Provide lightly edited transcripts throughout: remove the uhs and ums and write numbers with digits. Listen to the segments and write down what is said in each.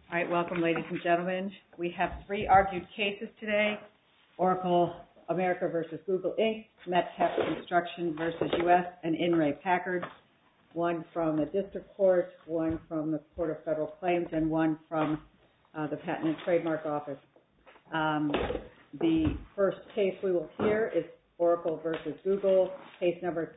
All right, welcome, ladies and gentlemen. We have three argued cases today: Oracle America versus Google Inc., Metcalf Construction versus U.S., and In re Packard. One from the District Court, one from the Court of Federal Claims, and one from the Patent and Trademark Office. The first case we will hear is Oracle versus Google, case number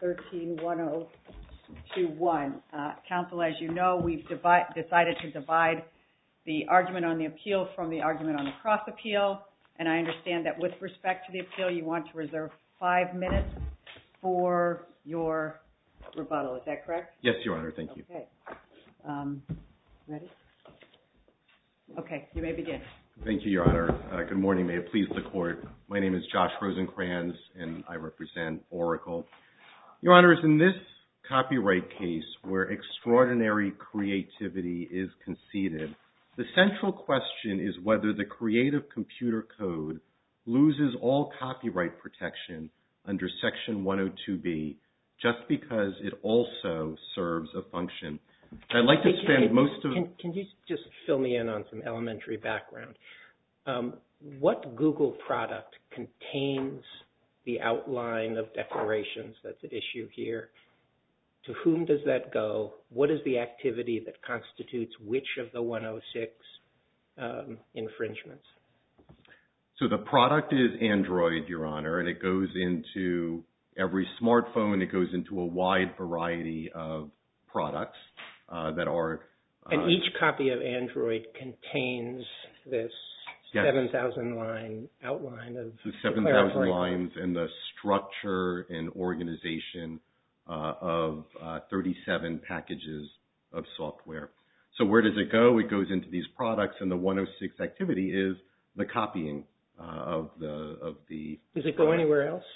131021. Counsel, as you know, we've decided to divide the argument on the appeal from the argument on the cross appeal, and I understand that with respect to the appeal, you want to reserve 5 minutes for your rebuttal. Is that correct? Yes, Your Honor. Thank you. Okay. Ready? Okay, you may begin. Thank you, Your Honor. Good morning. May it please the Court. My name is Josh Rosenkranz, and I represent Oracle. Your Honors, in this copyright case where extraordinary creativity is conceded, the central question is whether the creative computer code loses all copyright protection under Section 102B just because it also serves a function. I'd like to spend most of... Can you just fill me in on some elementary background? What Google product contains the outline of declarations that's at issue here? To whom does that go? What is the activity that constitutes which of the 106 infringements? So the product is Android, Your Honor, and it goes into every smartphone. It goes into a wide variety of products that are... And each copy of Android contains this 7,000-line outline of... The 7,000 lines and the structure and organization of 37 packages of software. So where does it go? It goes into these products, and the 106 activity is the copying of the... Does it go anywhere else?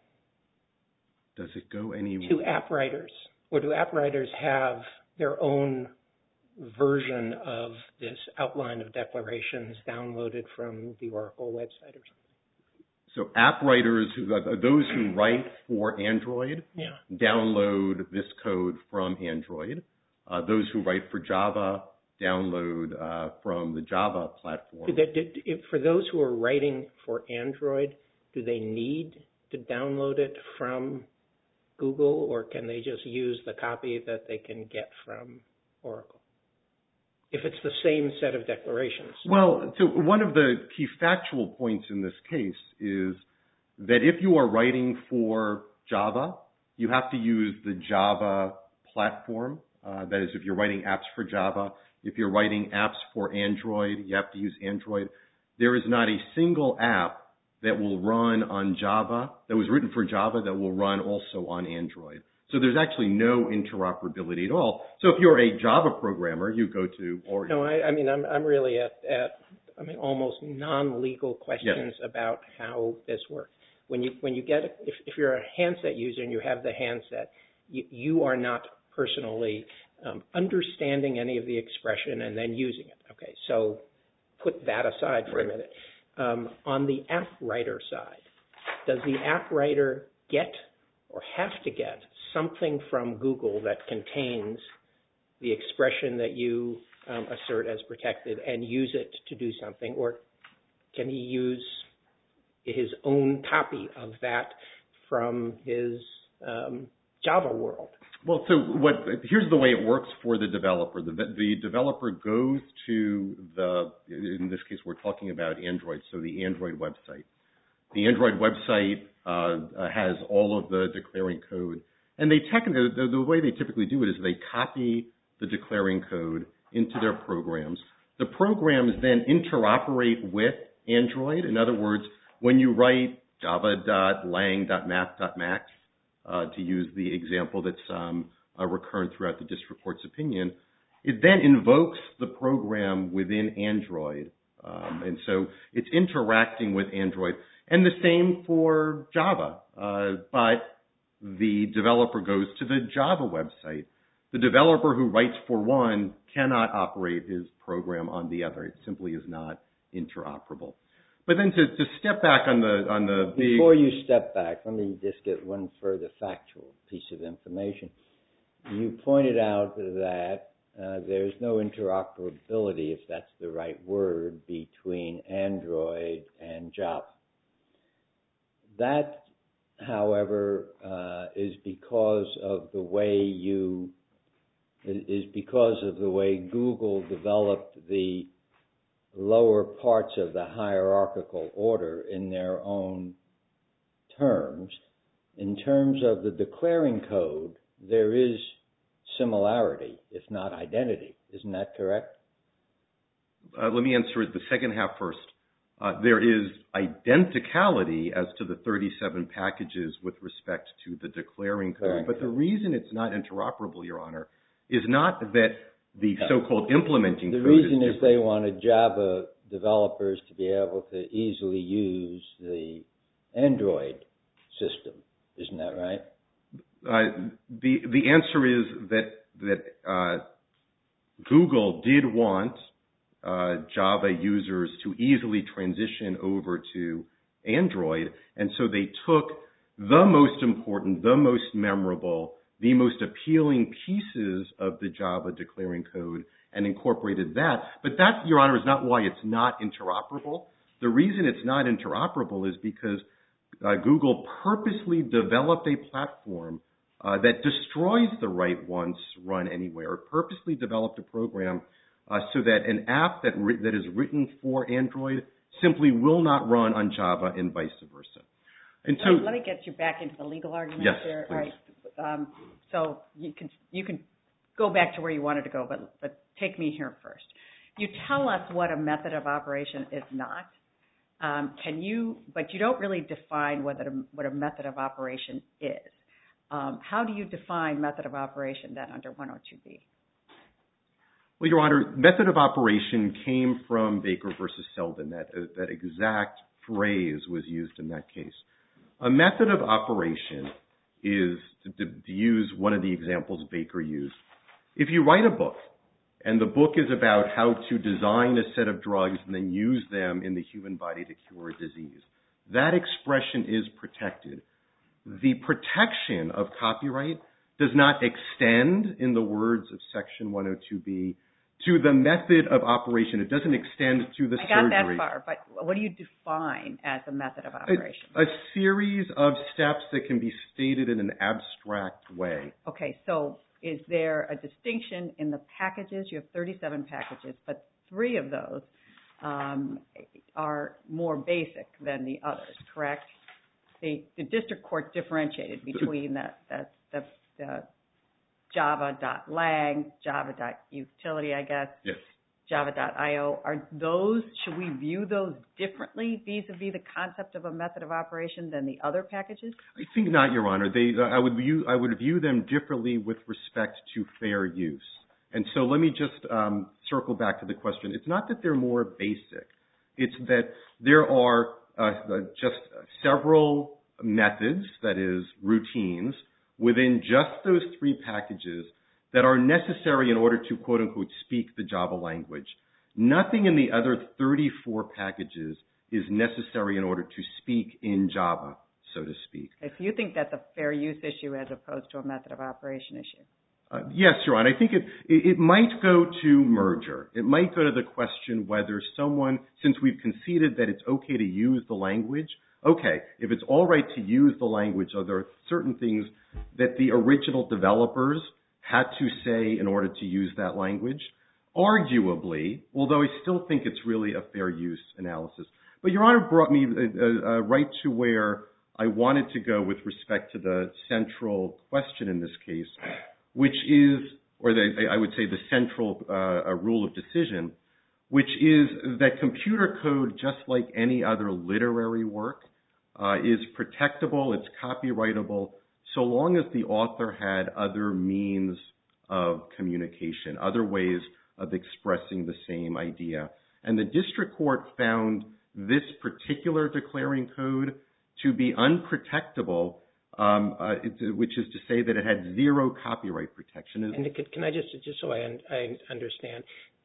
Does it go anywhere? To app writers? Or do app writers have their own version of this outline of declarations downloaded from the Oracle website or something? So app writers, those who write for Android, download this code from Android. Those who write for Java download from the Java platform. For those who are writing for Android, do they need to download it from Google, or can they just use the copy that they can get from Oracle? If it's the same set of declarations. Well, so one of the key factual points in this case is that if you are writing for Java, you have to use the Java platform. That is, if you're writing apps for Java. If you're writing apps for Android, you have to use Android. There is not a single app that will run on Java, that was written for Java, that will run also on Android. So there's actually no interoperability at all. So if you're a Java programmer, you go to Oracle. No, I'm really at almost non-legal questions about how this works. When you get if you're a handset user and you have the handset, you are not personally understanding any of the expression and then using it. Okay, so put that aside for a minute. On the app writer side, does the app writer get or have to get something from Google that contains the expression that you assert as protected and use it to do something, or can he use his own copy of that from his Java world? Well, so here's the way it works for the developer. The developer goes to in this case we're talking about Android, so the Android website. The Android website has all of the declaring code. And the way they typically do it is they copy the declaring code into their programs. The programs then interoperate with Android. In other words, when you write java.lang.math.max, to use the example that's recurrent throughout the district court's opinion, it then invokes the program within Android. And so it's interacting with Android. And the same for Java. But the developer goes to the Java website. The developer who writes for one cannot operate his program on the other. It simply is not interoperable. But then to step back on the Before you step back, let me just get one further factual piece of information. You pointed out that there's no interoperability, if that's the right word, between Android and Java. That, however, is because of the way Google developed the lower parts of the hierarchical order in their own terms. In terms of the declaring code, there is similarity, if not identity. Isn't that correct? Let me answer it the second half first. There is identicality as to the 37 packages with respect to the declaring code. But the reason it's not interoperable, Your Honor, is not that the so-called implementing code is different. The reason is they wanted Java developers to be able to easily use the Android system. Isn't that right? The answer is that Google did want Java users to easily transition over to Android, and so they took the most important, the most memorable, the most appealing pieces of the Java declaring code and incorporated that. But that, Your Honor, is not why it's not interoperable. The reason it's not interoperable is because Google purposely developed a platform that destroys the right once run anywhere. It purposely developed a program so that an app that is written for Android simply will not run on Java and vice versa. And so, let me get you back into the legal argument there. Please. All right. So you can go back to where you wanted to go, but take me here first. You tell us what a method of operation is not. But you don't really define what a method of operation is. How do you define method of operation then under 102B? Well, Your Honor, method of operation came from Baker versus Selden. That exact phrase was used in that case. A method of operation is, to use one of the examples Baker used, if you write a book, and the book is about how to design a set of drugs and then use them in the human body to cure a disease, that expression is protected. The protection of copyright does not extend, in the words of Section 102B, to the method of operation. It doesn't extend to the surgery. I got that far, but what do you define as a method of operation? A series of steps that can be stated in an abstract way. Okay, so is there a distinction in the packages? You have 37 packages, but 3 of those are more basic than the others, correct? The district court differentiated between the java.lang, java.utility, I guess, yes, java.io. Are those, should we view those differently vis-a-vis the concept of a method of operation than the other packages? I think not, Your Honor. I would view them differently with respect to fair use. And so let me just circle back to the question. It's not that they're more basic. It's that there are just several methods, that is, routines, within just those 3 packages that are necessary in order to, quote unquote, speak the Java language. Nothing in the other 34 packages is necessary in order to speak in Java, so to speak. If you think that's a fair use issue as opposed to a method of operation issue. Yes, Your Honor. I think it might go to merger. It might go to the question whether someone, since we've conceded that it's okay to use the language, okay, if it's all right to use the language, are there certain things that the original developers had to say in order to use that language? Arguably, although I still think it's really a fair use analysis. But Your Honor brought me right to where I wanted to go with respect to the central question in this case, which is, I would say the central rule of decision, which is that computer code, just like any other literary work, is protectable, it's copyrightable, so long as the author had other means of communication, other ways of expressing the same idea. And the district court found this particular declaring code to be unprotectable, which is to say that it had 0 copyright protection. And can I just so I understand,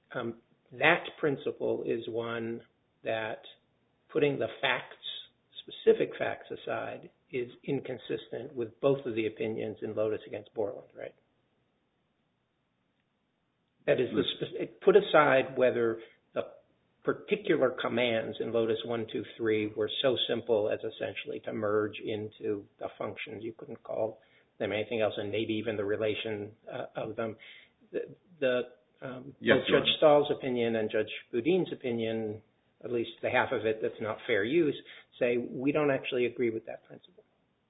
that principle is one that, putting the facts, specific facts aside, is inconsistent with both of the opinions in Lotus against Borland, right? That is, put aside whether the particular commands in Lotus 1, 2, 3 were so simple as essentially to merge into the functions. You couldn't call them anything else, and maybe even the relation of them. Both Judge Stahl's opinion and Judge Boudin's opinion, at least the half of it that's not fair use, say we don't actually agree with that principle.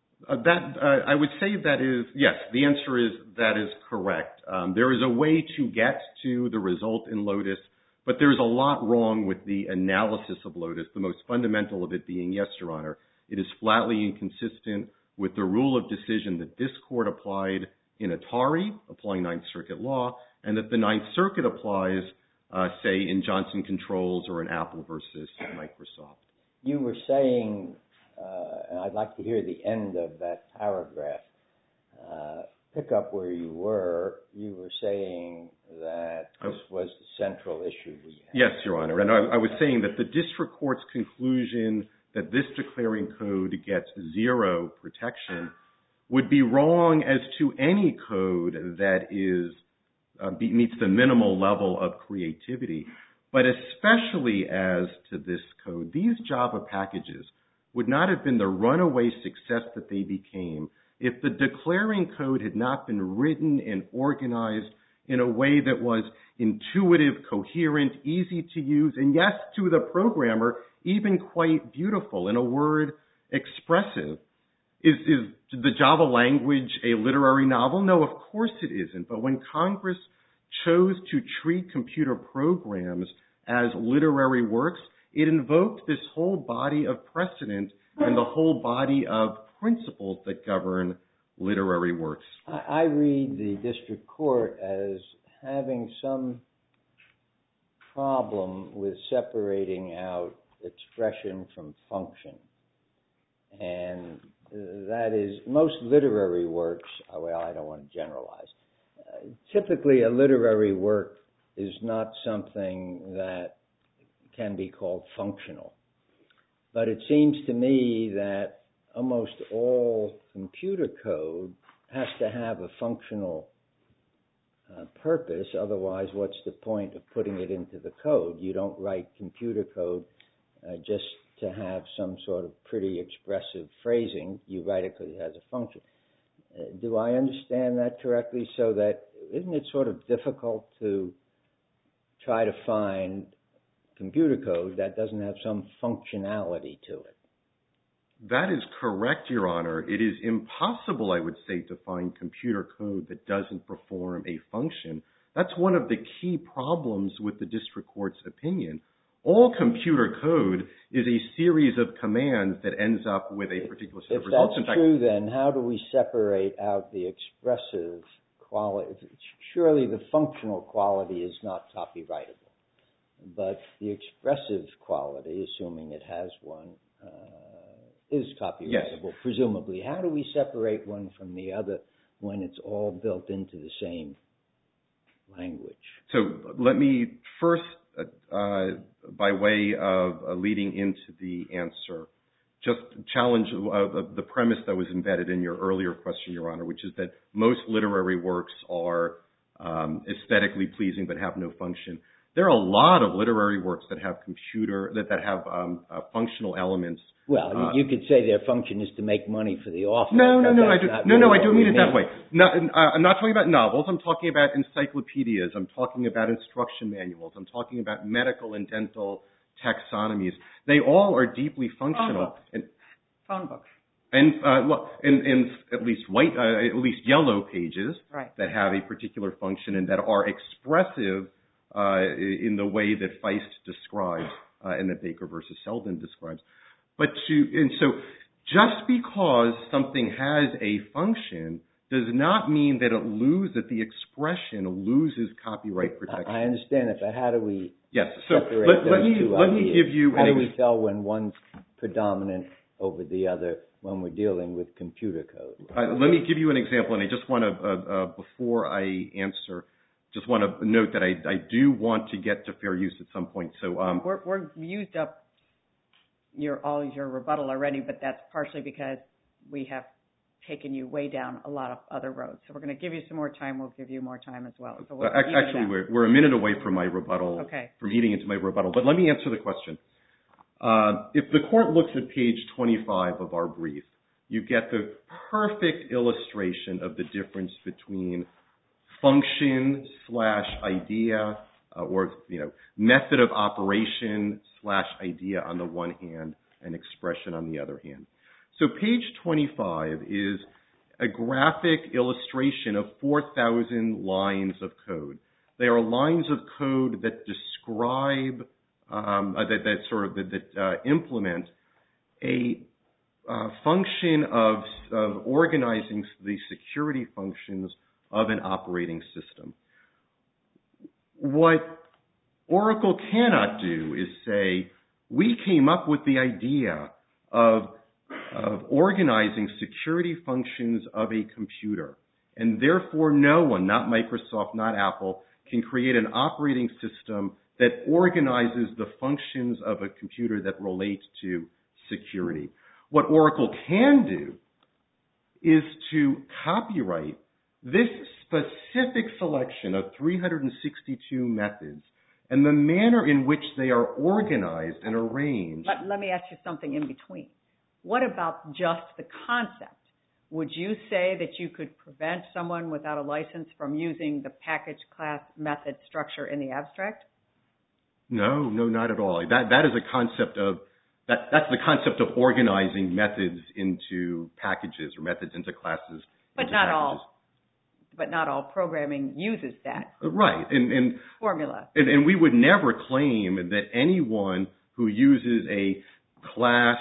I would say that is, yes, the answer is that is correct. There is a way to get to the result in Lotus, but there's a lot wrong with the analysis of Lotus, the most fundamental of it being, yes, Your Honor, it is flatly inconsistent with the rule of decision that this court applied in Atari, applying Ninth Circuit law, and that the Ninth Circuit applies, say, in Johnson Controls or in Apple versus Microsoft. You were saying, and I'd like to hear the end of that paragraph, pick up where you were saying that this was the central issue we had. Yes, Your Honor, and I was saying that the district court's conclusion that this declaring code gets zero protection would be wrong as to any code that is meets the minimal level of creativity, but especially as to this code. These Java packages would not have been the runaway success that they became if the declaring code had not been written and organized in a way that was intuitive, coherent, easy to use, and yes, to the programmer, even quite beautiful. In a word, expressive. Is the Java language a literary novel? No, of course it isn't. But when Congress chose to treat computer programs as literary works, it invoked this whole body of precedent and the whole body of principles that govern literary works. I read the district court as having some problem with separating out expression from function. And that is, most literary works, well, I don't want to generalize. Typically, a literary work is not something that can be called functional. But it seems to me that almost all computer code has to have a functional purpose. Otherwise, what's the point of putting it into the code? You don't write computer code just to have some sort of pretty expressive phrasing. You write it because it has a function. Do I understand that correctly? So that, isn't it sort of difficult to try to find computer code that doesn't have some functionality to it? That is correct, Your Honor. It is impossible, I would say, to find computer code that doesn't perform a function. That's one of the key problems with the district court's opinion. All computer code is a series of commands that ends up with a particular set of results. If that's true, then how do we separate out the expressive quality? Surely the functional quality is not copyrightable, but the expressive quality, assuming it has one, is copyrightable, yes, presumably. How do we separate one from the other when it's all built into the same language? So let me first, by way of leading into the answer, just challenge the premise that was embedded in your earlier question, Your Honor, which is that most literary works are aesthetically pleasing but have no function. There are a lot of literary works that have functional elements. Well, you could say their function is to make money for the author. No, I don't mean it that way. I'm not talking about novels. I'm talking about encyclopedias. I'm talking about instruction manuals. I'm talking about medical and dental taxonomies. They all are deeply functional. Phone books. And at least yellow pages, right, that have a particular function and that are expressive in the way that Feist describes and that Baker versus Selden describes. So just because something has a function does not mean that the expression loses copyright protection. I understand it, but how do we separate those two ideas? How do we tell when one's predominant over the other when we're dealing with computer code? Let me give you an example, and I just want to, before I answer, just want to note that I do want to get to fair use at some point. So we're used up all your rebuttal already, but that's partially because we have taken you way down a lot of other roads. So we're going to give you some more time. We'll give you more time as well. So we'll actually, we're a minute away from my rebuttal, from eating into my rebuttal. But let me answer the question. If the court looks at page 25 of our brief, you get the perfect illustration of the difference between function/idea or method of operation/idea on the one hand and expression on the other hand. So page 25 is a graphic illustration of 4,000 lines of code. They are lines of code that describe, that implement a function of organizing the security functions of an operating system. What Oracle cannot do is say, we came up with the idea of organizing security functions of a computer, and therefore no one, not Microsoft, not Apple, can create an operating system that organizes the functions of a computer that relate to security. What Oracle can do is to copyright this specific selection of 362 methods and the manner in which they are organized and arranged. Let me ask you something in between. What about just the concept? Would you say that you could prevent someone without a license from using the package class method structure in the abstract? No, not at all. That is a concept of, that's the concept of organizing methods into packages or methods into classes. But not all programming uses that. Right. And formula. And we would never claim that anyone who uses a class,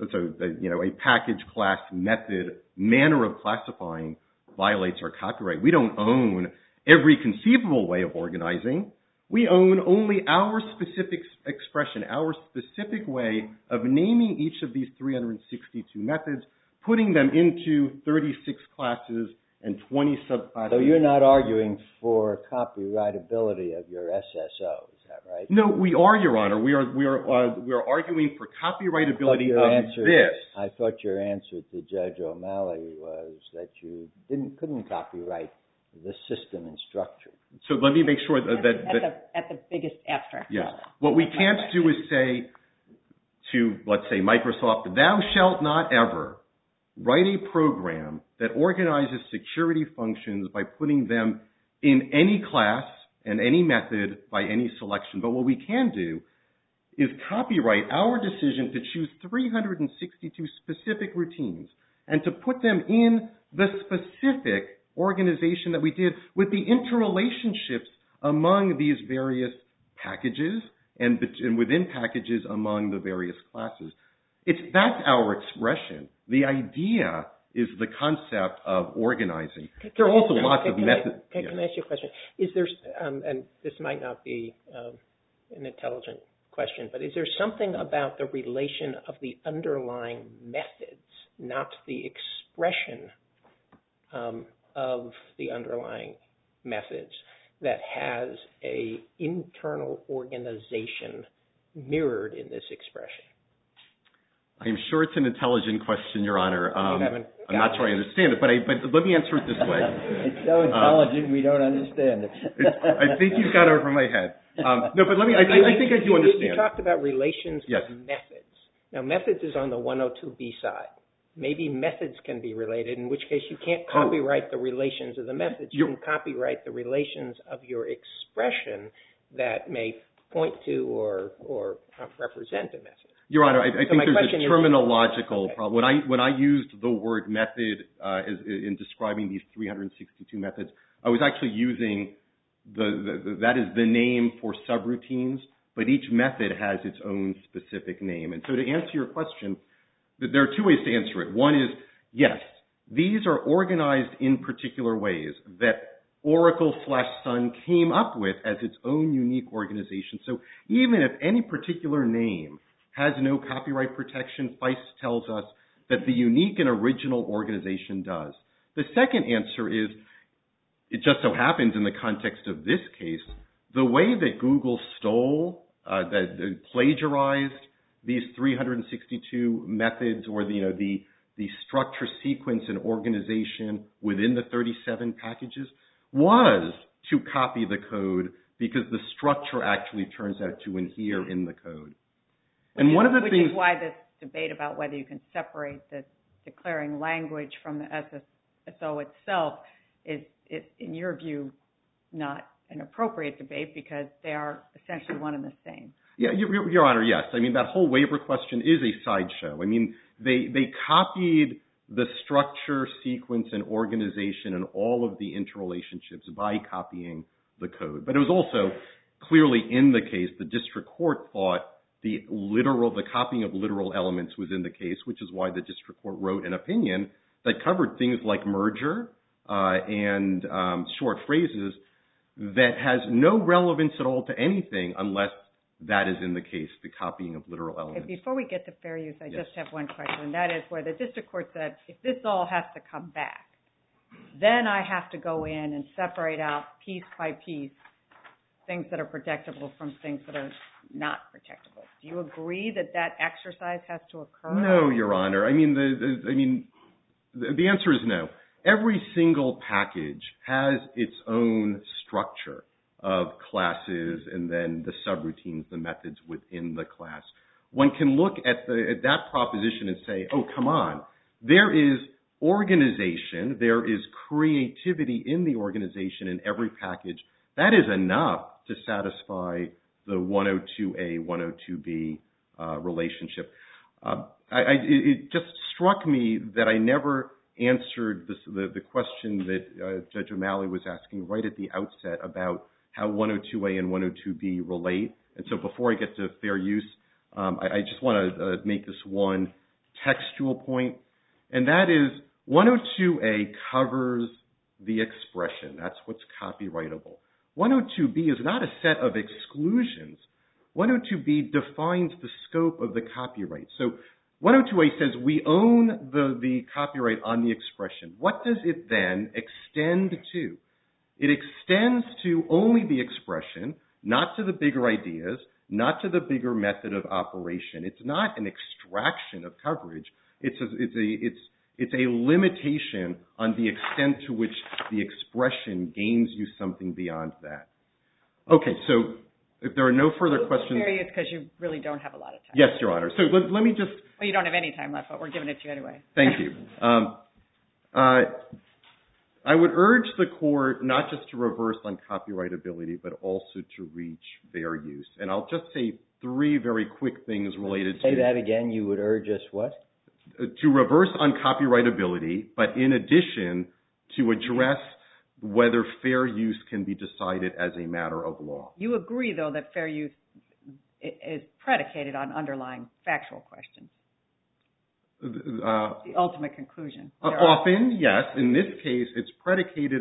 a package class method, manner of classifying violates our copyright. We don't own every conceivable way of organizing. We own only our specific expression, our specific way of naming each of these 362 methods, putting them into 36 classes and 20 subclasses. So you're not arguing for copyrightability of your SSO, is that right? No, we are, Your Honor. We are arguing for copyrightability of this. I thought your answer to Judge O'Malley was that you couldn't copyright the system and structure. So let me make sure that at the biggest abstract yes. level. What we can't do is say to, let's say, Microsoft, thou shalt not ever write a program that organizes security functions by putting them in any class and any method by any selection. But what we can do is copyright our decision to choose 362 specific routines and to put them in the specific organization that we did with the interrelationships among these various packages and within packages among the various classes. That's our expression. The idea is the concept of organizing. There are also lots of methods. Can I ask you a question? Is there, and this might not be an intelligent question, but is there something about the relation of the underlying methods, not the expression of the underlying methods, that has an internal organization mirrored in this expression? I'm sure it's an intelligent question, Your Honor. I'm not sure I understand it, but let me answer it this way. It's so intelligent we don't understand it. I think you've got it over my head. No, but I think I do understand. You talked about relations yes. of methods. Now, methods is on the 102B side. Maybe methods can be related, in which case you can't copyright the relations of the methods. You can copyright the relations of your expression that may point to or represent a method. Your Honor, I think there's a terminological problem. When I used the word method in describing these 362 methods, I was actually using that is the name for subroutines, but each method has its own specific name. And so to answer your question, there are two ways to answer it. One is, yes, these are organized in particular ways that Oracle/Sun came up with as its own unique organization. So even if any particular name has no copyright protection, Feist tells us that the unique and original organization does. The second answer is, it just so happens in the context of this case, the way that Google stole, that plagiarized these 362 methods or the the structure, sequence, and organization within the 37 packages was to copy the code because the structure actually turns out to adhere in the code. And one of the things... Which is why this debate about whether you can separate the declaring language from the SSO itself is, in your view, not an appropriate debate because they are essentially one and the same. Yeah, Your Honor, yes. I mean, that whole waiver question is a sideshow. I mean, they copied the structure, sequence, and organization and all of the interrelationships by copying the code. But it was also clearly in the case, the district court thought the copying of literal elements was in the case, which is why the district court wrote an opinion that covered things like merger and short phrases that has no relevance at all to anything unless that is in the case, the copying of literal elements. Okay, before we get to fair use, I just have one question, and that is where the district court said, if this all has to come back, then I have to go in and separate out piece by piece things that are protectable from things that are not protectable. Do you agree that that exercise has to occur? No, Your Honor. I mean, the answer is no. Every single package has its own structure of classes and then the subroutines, the methods within the class. One can look at that proposition and say, oh, come on. There is organization. There is creativity in the organization in every package. That is enough to satisfy the 102A, 102B relationship. It just struck me that I never answered the question that Judge O'Malley was asking right at the outset about how 102A and 102B relate. And so before I get to fair use, I just want to make this one textual point, and that is 102A covers the expression. That's what's copyrightable. 102B is not a set of exclusions. 102B defines the scope of the copyright. So 102A says we own the copyright on the expression. What does it then extend to? It extends to only the expression, not to the bigger ideas, not to the bigger method of operation. It's not an extraction of coverage. It's a limitation on the extent to which the expression gains you something beyond that. Okay, so if there are no further questions... Fair use because you really don't have a lot of time. Yes, Your Honor. So let me just... Well, you don't have any time left, but we're giving it to you anyway. Thank you. I would urge the court not just to reverse on copyrightability, but also to reach fair use. And I'll just say three very quick things related to... Say that again. You would urge us what? To reverse on copyrightability, but in addition to address whether fair use can be decided as a matter of law. You agree, though, that fair use is predicated on underlying factual questions. The ultimate conclusion. Often, yes. In this case, it's predicated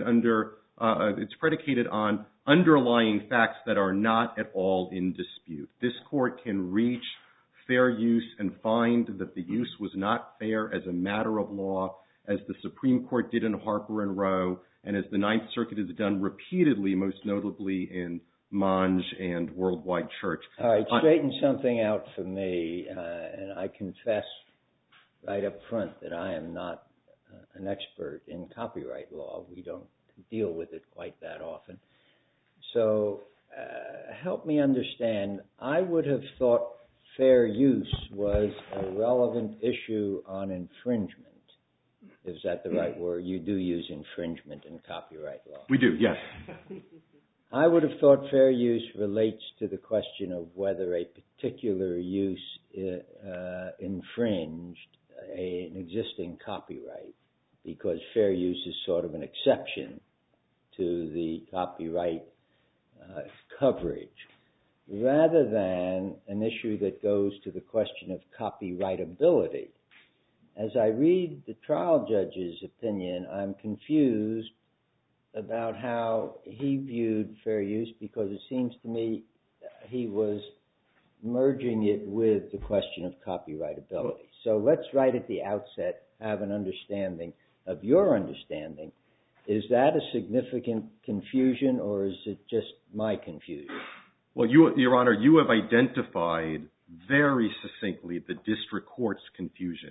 on underlying facts that are not at all in dispute. This court can reach fair use and find that the use was not fair as a matter of law, as the Supreme Court did in Harper and Row, and as the Ninth Circuit has done repeatedly, most notably in Monge and Worldwide Church. All right, straighten something out for me, and I confess right up front that I am not an expert in copyright law. We don't deal with it quite that often. So help me understand. I would have thought fair use was a relevant issue on infringement. Is that the right word? You do use infringement in copyright law. We do, yes. I would have thought fair use relates to the question of whether a particular use infringed an existing copyright, because fair use is sort of an exception to the copyright coverage, rather than an issue that goes to the question of copyrightability. As I read the trial judge's opinion, I'm confused about how he viewed fair use, because it seems to me he was merging it with the question of copyrightability. So let's right at the outset have an understanding of your understanding. Is that a significant confusion, or is it just my confusion? Well, Your Honor, you have identified very succinctly the district court's confusion.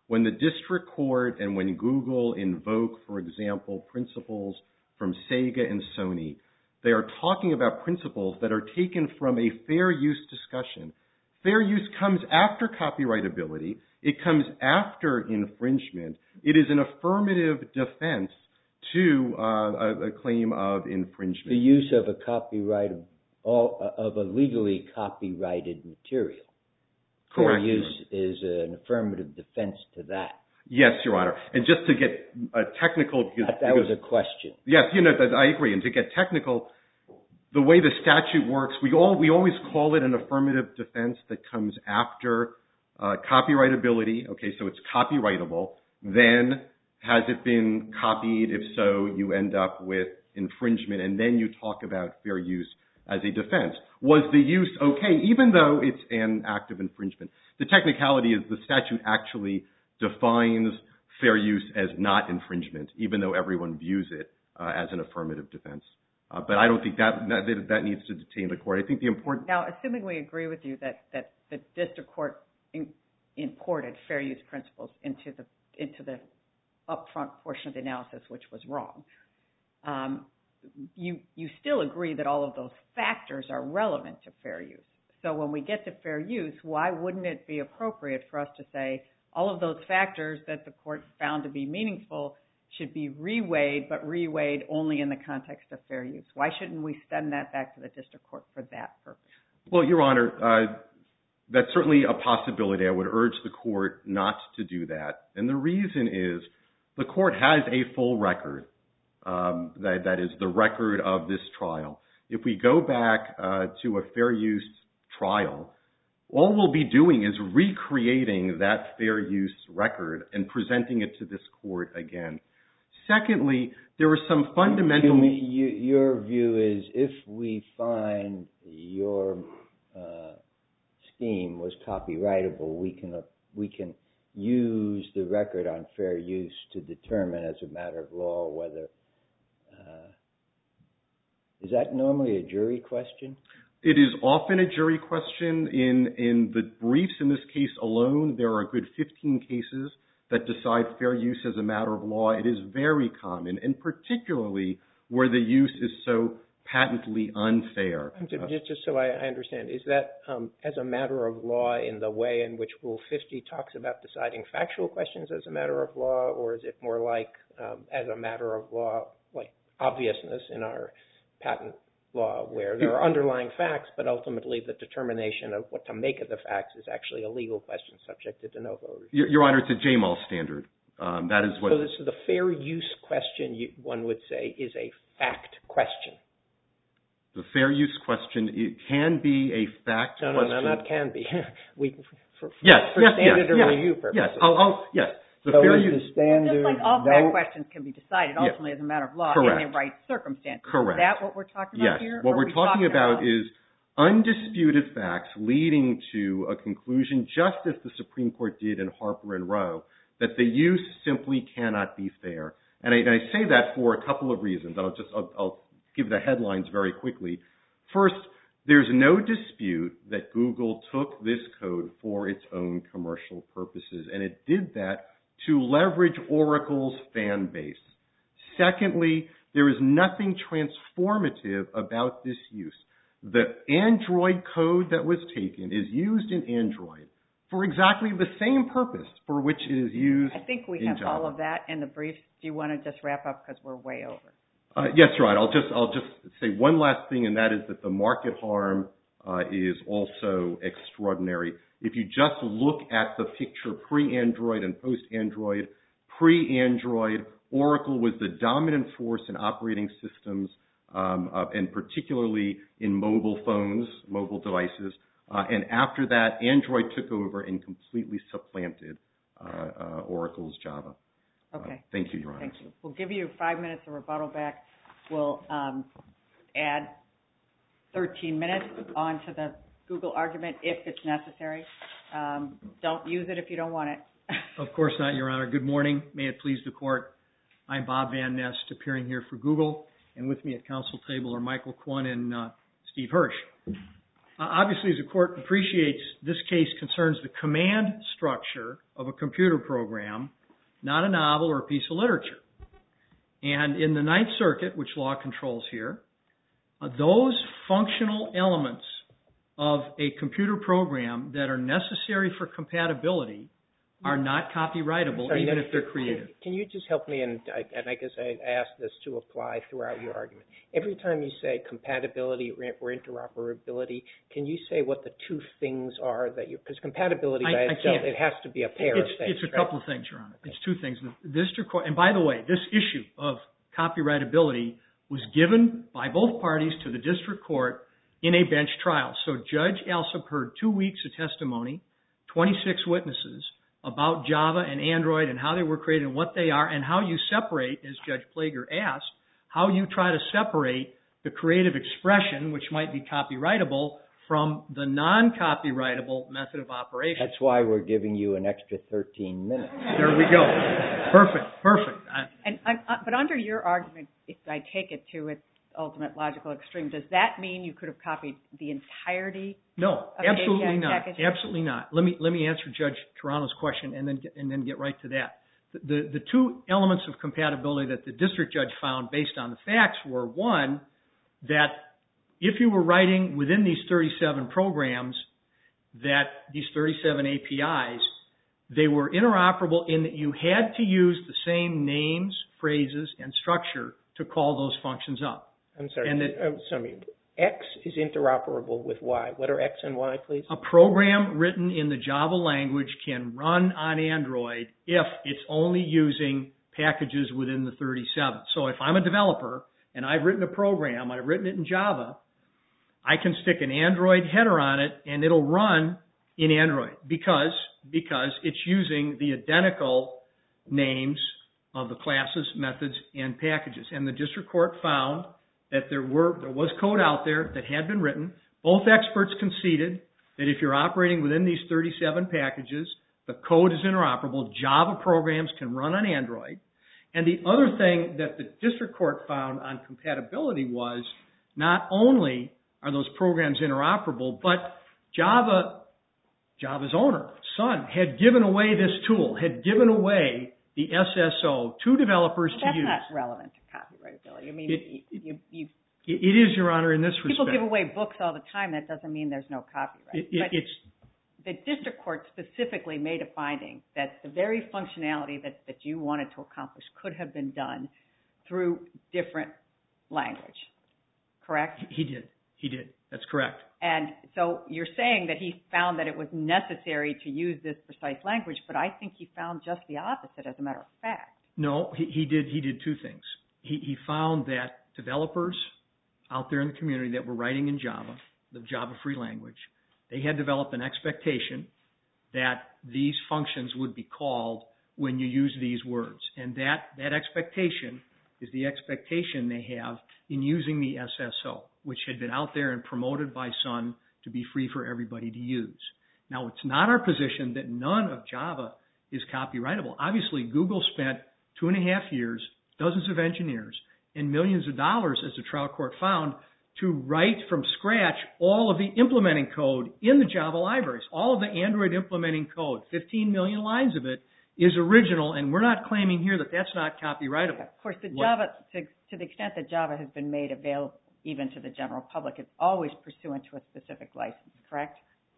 when the district court and when Google invoke, for example, principles from Sega and Sony, they are talking about principles that are taken from a fair use discussion. Fair use comes after copyrightability. It comes after infringement. It is an affirmative defense to a claim of infringement. The use of a legally copyrighted material. Fair Correct. use is an affirmative defense to that. Yes, Your Honor. And just to get technical... That was a question. Yes, I agree. And to get technical, the way the statute works, we always call it an affirmative defense that comes after copyrightability. Okay, so it's copyrightable. Then, has it been copied? If so, you end up with infringement. And then you talk about fair use as a defense. Was the use okay, even though it's an act of infringement? The technicality is the statute actually defines fair use as not infringement, even though everyone views it as an affirmative defense. But I don't think that needs to detain the court. I think the important... Now, assuming we agree with you that the district court imported fair use principles into the upfront portion of the analysis, which was wrong, you still agree that all of those factors are relevant to fair use. So when we get to fair use, why wouldn't it be appropriate for us to say all of those factors that the court found to be meaningful should be reweighed, but reweighed only in the context of fair use? Why shouldn't we send that back to the district court for that purpose? Well, Your Honor, that's certainly a possibility. I would urge the court not to do that. And the reason is the court has a full record. That is the record of this trial. If we go back to a fair use trial, all we'll be doing is recreating that fair use record and presenting it to this court again. Secondly, there are some fundamental... Your view is if we find your scheme was copyrightable, we can use the record on fair use to determine as a matter of law whether... is that normally a jury question? It is often a jury question. In the briefs in this case alone, there are a good 15 cases that decide fair use as a matter of law. It is very common, and particularly where the use is so patently unfair. Just so I understand, is that as a matter of law in the way in which Rule 50 talks about deciding factual questions as a matter of law, or is it more like as a matter of law, like obviousness in our patent law, where there are underlying facts, but ultimately the determination of what to make of the facts is actually a legal question subject to de novo review? Your Honor, it's a JMAL standard. That is what... So the fair use question, one would say, is a fact question. The fair use question, it can be a fact question. No, not can be. For standard review purposes. Yes. The so fair is use... the standard... Just like all fact questions can be decided ultimately as a matter of law in the right circumstances. Correct. Is that what we're talking about here? Yes. What we're talking about is undisputed facts leading to a conclusion, just as the Supreme Court did in Harper and Rowe, that the use simply cannot be fair. And I say that for a couple of reasons. I'll give the headlines very quickly. First, there's no dispute that Google took this code for its own commercial purposes, and it did that to leverage Oracle's fan base. Secondly, there is nothing transformative about this use. The Android code that was taken is used in Android for exactly the same purpose for which it is used in Java. I think we have all of that in the briefs. Do you want to just wrap up because we're way over? Yes, right. I'll just say one last thing, and that is that the market harm is also extraordinary. If you just look at the picture pre-Android and post-Android, pre-Android, Oracle was the dominant force in operating systems, and particularly in mobile phones, mobile devices. And after that, Android took over and completely supplanted Oracle's Java. Okay. Thank you, Your Honor. Thank you. We'll give you 5 minutes of rebuttal back. We'll add 13 minutes onto the Google argument if it's necessary. Don't use it if you don't want it. Of course not, Your Honor. Good morning. May it please the Court. I'm Bob Van Nest, appearing here for Google, and with me at council table are Michael Kwon and Steve Hirsch. Obviously, as the court appreciates, this case concerns the command structure of a computer program, not a novel or a piece of literature. And in the Ninth Circuit, which law controls here, those functional elements of a computer program that are necessary for compatibility are not copyrightable, even if they're creative. Can you just help me, and I guess I asked this to apply throughout your argument. Every time you say compatibility or interoperability, can you say what the two things are that you, because compatibility by itself, it has to be a pair of things. It's a couple of things, Your Honor. Okay. It's two things. The district court, and by the way, this issue of copyrightability was given by both parties to the district court in a bench trial. So Judge Alsop heard 2 weeks of testimony, 26 witnesses, about Java and Android and how they were created and what they are and how you separate, as Judge Plager asked, how you try to separate the creative expression, which might be copyrightable, from the non-copyrightable method of operation. That's why we're giving you an extra 13 minutes. There we go. Perfect. But under your argument, if I take it to its ultimate logical extreme, does that mean you could have copied the entirety? No, absolutely not. Absolutely not. Let me answer Judge Toronto's question and then get right to that. The two elements of compatibility that the district judge found based on the facts were, one, that if you were writing within these 37 programs, that these 37 APIs, they were interoperable in that you had to use the same names, phrases, and structure to call those functions up. I'm sorry. X is interoperable with Y. What are X and Y, please? A program written in the Java language can run on Android if it's only using packages within the 37. So if I'm a developer and I've written a program, I've written it in Java, I can stick an Android header on it and it'll run in Android because it's using the identical names of the classes, methods, and packages. And the district court found that there was code out there that had been written. Both experts conceded that if you're operating within these 37 packages, the code is interoperable. Java programs can run on Android. And the other thing that the district court found on compatibility was not only are those programs interoperable, but Java's owner, Sun, had given away this tool, had given away the SSO to developers to use. That's not relevant to copyrightability. I mean, it is, Your Honor, in this respect. People give away books all the time. That doesn't mean there's no copyright. The district court specifically made a finding that the very functionality that you wanted to accomplish could have been done through different language, correct? He did. That's correct. And so you're saying that he found that it was necessary to use this precise language, but I think he found just the opposite, as a matter of fact. No, he did two things. He found that developers out there in the community that were writing in Java, the Java free language, they had developed an expectation that these functions would be called when you use these words. And that expectation is the expectation they have in using the SSO, which had been out there and promoted by Sun to be free for everybody to use. Now, it's not our position that none of Java is copyrightable. Obviously, Google spent 2.5 years, dozens of engineers, and millions of dollars, as the trial court found, to write from scratch all of the implementing code in the Java libraries. All of the Android implementing code, 15 million lines of it, is original, and we're not claiming here that that's not copyrightable. Of course, Java, to the extent that Java has been made available even to the general public, it's always pursuant to a specific license, correct?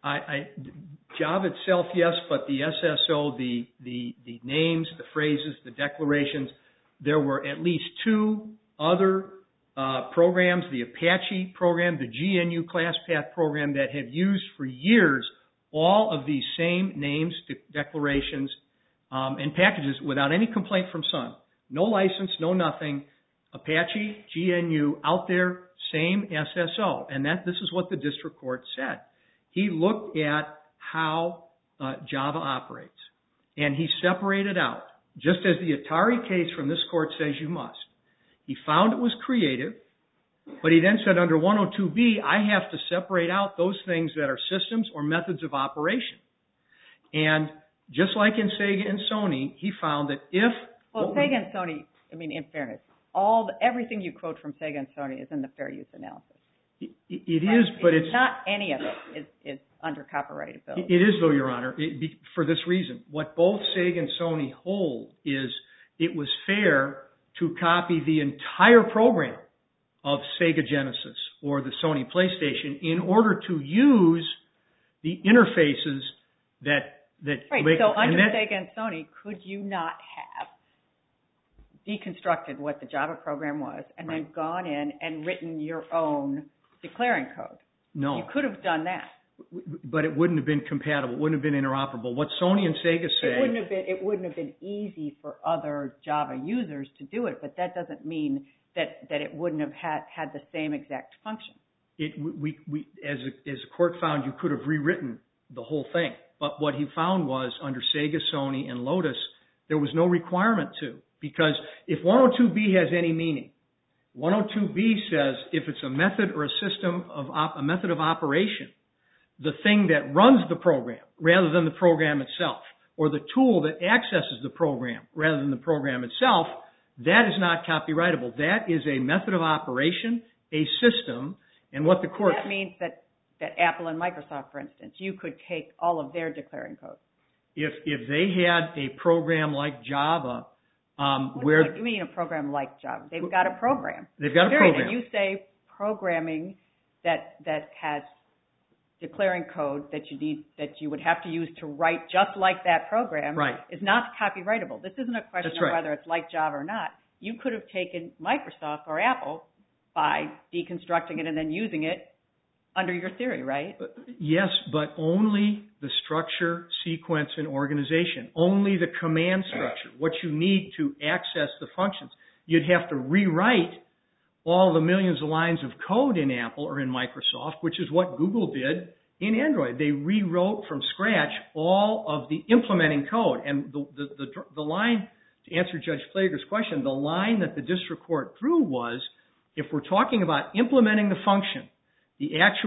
Java itself, yes, but the SSO, the names, the phrases, the declarations, there were at least two other programs, the Apache program, the GNU ClassPath program, that have used for years all of these same names, declarations, and packages without any complaint from Sun. No license, no nothing. Apache, GNU, out there, same SSO. And this is what the district court said. He looked at how Java operates, and he separated out, just as the Atari case from this court says you must. He found it was creative, but he then said under 102B, I have to separate out those things that are systems or methods of operation. And just like in Sega and Sony, he found that if... Well, Sega and Sony, I mean, in fairness, everything you quote from Sega and Sony is in the fair use analysis. It is, but it's not any of it is under copyrightability. It is, though, Your Honor, for this reason. What both Sega and Sony hold is it was fair to copy the entire program of Sega Genesis or the Sony PlayStation in order to use the interfaces that right. make, so under Sega and Sony, could you not have deconstructed what the Java program was and then gone in and written your own declaring code? No. You could have done that. But it wouldn't have been compatible. It wouldn't have been interoperable. What Sony and Sega say... It wouldn't have been easy for other Java users to do it, but that doesn't mean that it wouldn't have had the same exact function. As the court found, you could have rewritten the whole thing. But what he found was, under Sega, Sony, and Lotus, there was no requirement to. Because if 102B has any meaning, 102B says if it's a method or a system of a method of operation, the thing that runs the program rather than the program itself, or the tool that accesses the program rather than the program itself, that is not copyrightable. That is a method of operation, a system, and what the court... That means that Apple and Microsoft, for instance, you could take all of their declaring code. If they had a program like Java... What do you mean a program like Java? They've got a program. They've got a program. And you say programming that has declaring code that you would have to use to write just like that program is not copyrightable. This isn't a question of whether it's like Java or not. You could have taken Microsoft or Apple by deconstructing it and then using it under your theory, right? Yes, but only the structure, sequence, and organization. Only the command structure, what you need to access the functions. You'd have to rewrite all the millions of lines of code in Apple or in Microsoft, which is what Google did in Android. They rewrote from scratch all of the implementing code. And the line, to answer Judge Plager's question, the line that the district court drew was, if we're talking about implementing the function, the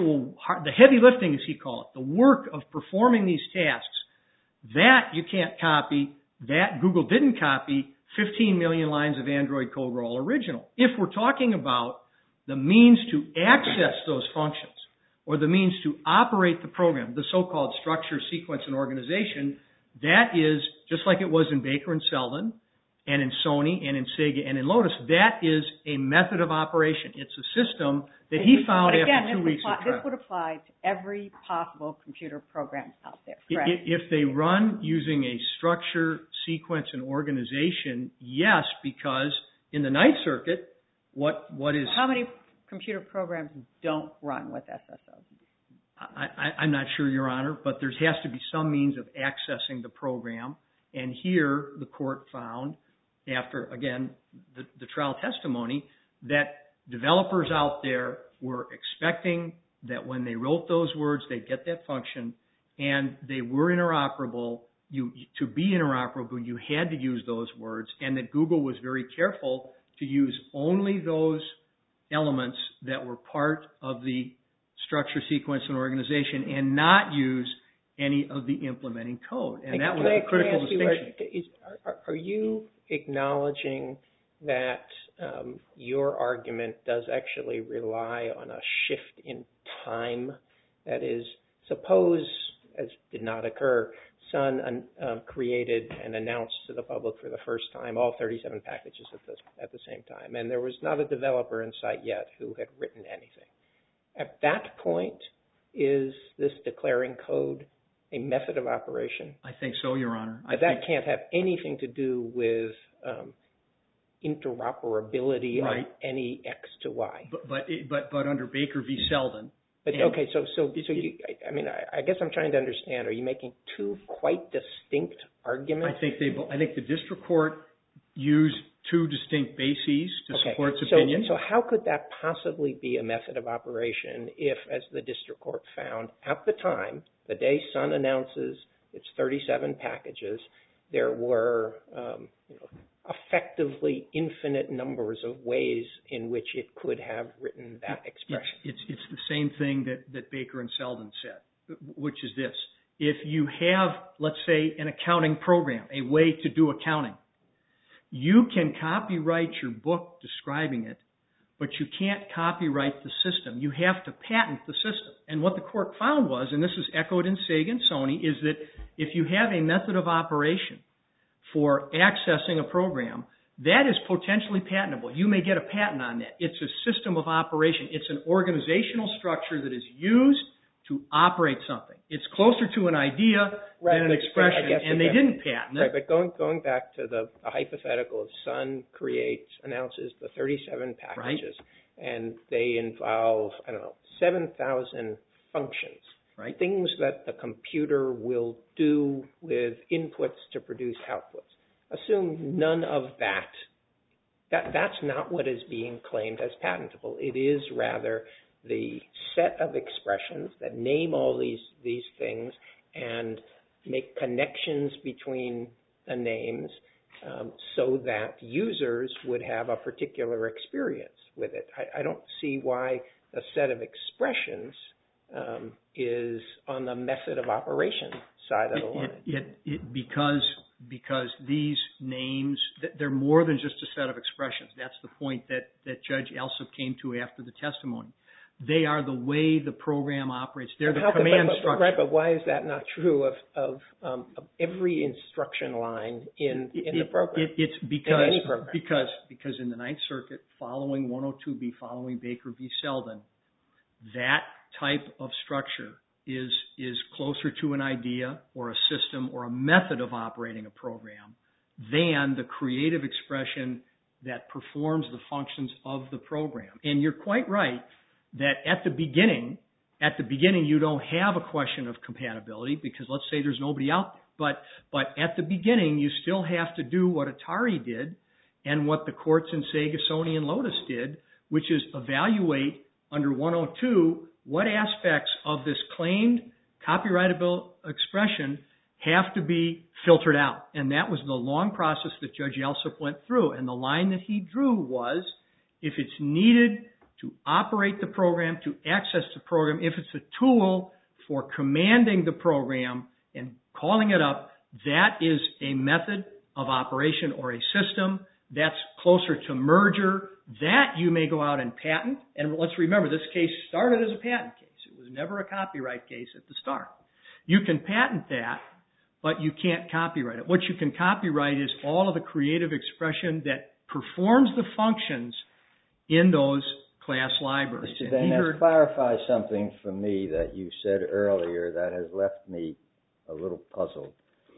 heavy lifting, as he called it, the work of performing these tasks, that you can't copy, that Google didn't copy. 15 million lines of Android code were all original. If we're talking about the means to access those functions or the means to operate the program, the so-called structure, sequence, and organization, that is, just like it was in Baker and Selden and in Sony and in Sega and in Lotus, that is a method of operation. It's a system that he found after 2 weeks of trial. This would apply to every possible computer program out there, correct? If they run using a structure, sequence, and organization, yes, because in the Ninth Circuit, what is... How many computer programs don't run with SSO? I'm not sure, Your Honor, but there has to be some means of accessing the program. And here, the court found, after, again, the trial testimony, that developers out there were expecting that when they wrote those words, they'd get that function, and they were interoperable. To be interoperable, you had to use those words, and that Google was very careful to use only those elements that were part of the structure, sequence, and organization, and not use any of the implementing code. And that was a critical distinction. Are you acknowledging that your argument does actually rely on a shift in time? That is, suppose, as did not occur, Sun created and announced to the public for the first time all 37 packages at the same time, and there was not a developer in sight yet who had written anything. At that point, is this declaring code a method of operation? I think so, Your Honor. But that can't have anything to do with interoperability of any X to Y. But under Baker v. Selden. But okay, so you, I mean, I guess I'm trying to understand. Are you making two quite distinct arguments? I think the district court used two distinct bases to support its opinion. So how could that possibly be a method of operation if, as the district court found at the time, the day Sun announces its 37 packages, there were effectively infinite numbers of ways in which it could have written that expression? It's the same thing that Baker and Selden said, which is this. If you have, let's say, an accounting program, a way to do accounting, you can copyright your book describing it, but you can't copyright the system. You have to patent the system. And what the court found was, and this is echoed in Sega and Sony, is that if you have a method of operation for accessing a program, that is potentially patentable. You may get a patent on that. It's a system of operation. It's an organizational structure that is used to operate something. It's closer to an idea than an expression, and they didn't patent it. Right, but going back to the hypothetical of Sun announces the 37 packages, and they involve, 7,000 functions, right? Things that the computer will do with inputs to produce outputs. Assume none of that's not what is being claimed as patentable. It is rather the set of expressions that name all these things and make connections between the names so that users would have a particular experience with it. I don't see why a set of expressions is on the method of operation side of the line. Because these names, they're more than just a set of expressions. That's the point that Judge Alsop came to after the testimony. They are the way the program operates. They're the command structure. Right, but why is that not true of every instruction line in the program? It's because in any program. Because in the Ninth Circuit, following 102B, following Baker v. Selden, that type of structure is closer to an idea or a system or a method of operating a program than the creative expression that performs the functions of the program. And you're quite right that at the beginning you don't have a question of compatibility because let's say there's nobody out there. But at the beginning you still have to do what Atari did and what the courts in Sega, Sony, and Lotus did, which is evaluate under 102 what aspects of this claimed copyrightable expression have to be filtered out. And that was the long process that Judge Alsop went through. And the line that he drew was if it's needed to operate the program, to access the program, if it's a tool for commanding the program and calling it up, that is a method of operation or a system that's closer to merger. That you may go out and patent. And let's remember, this case started as a patent case. It was never a copyright case at the start. You can patent that, but you can't copyright it. What you can copyright is all of the creative expression that performs the functions in those class libraries. Mr. Van Ness, clarify something for me that you said earlier that has left me a little puzzled.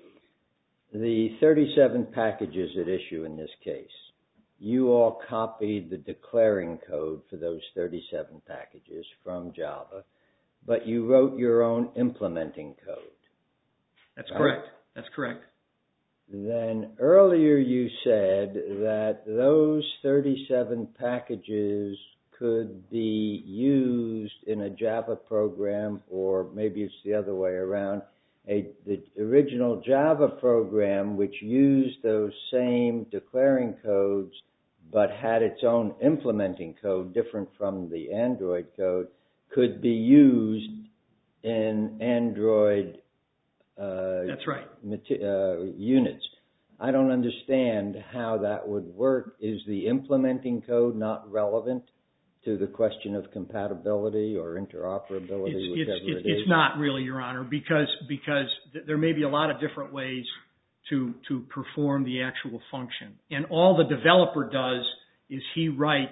The 37 packages at issue in this case, you all copied the declaring code for those 37 packages from Java, but you wrote your own implementing code. That's correct. That's correct. Then earlier you said that those 37 packages could be used in a Java program, or maybe it's the other way around, the original Java program which used those same declaring codes but had its own implementing code different from the Android code could be used in Android That's right. Units. I don't understand how that would work. Is the implementing code not relevant to the question of compatibility or interoperability, whichever it is? It's not really, Your Honor, because there may be a lot of different ways to perform the actual function. And all the developer does is he writes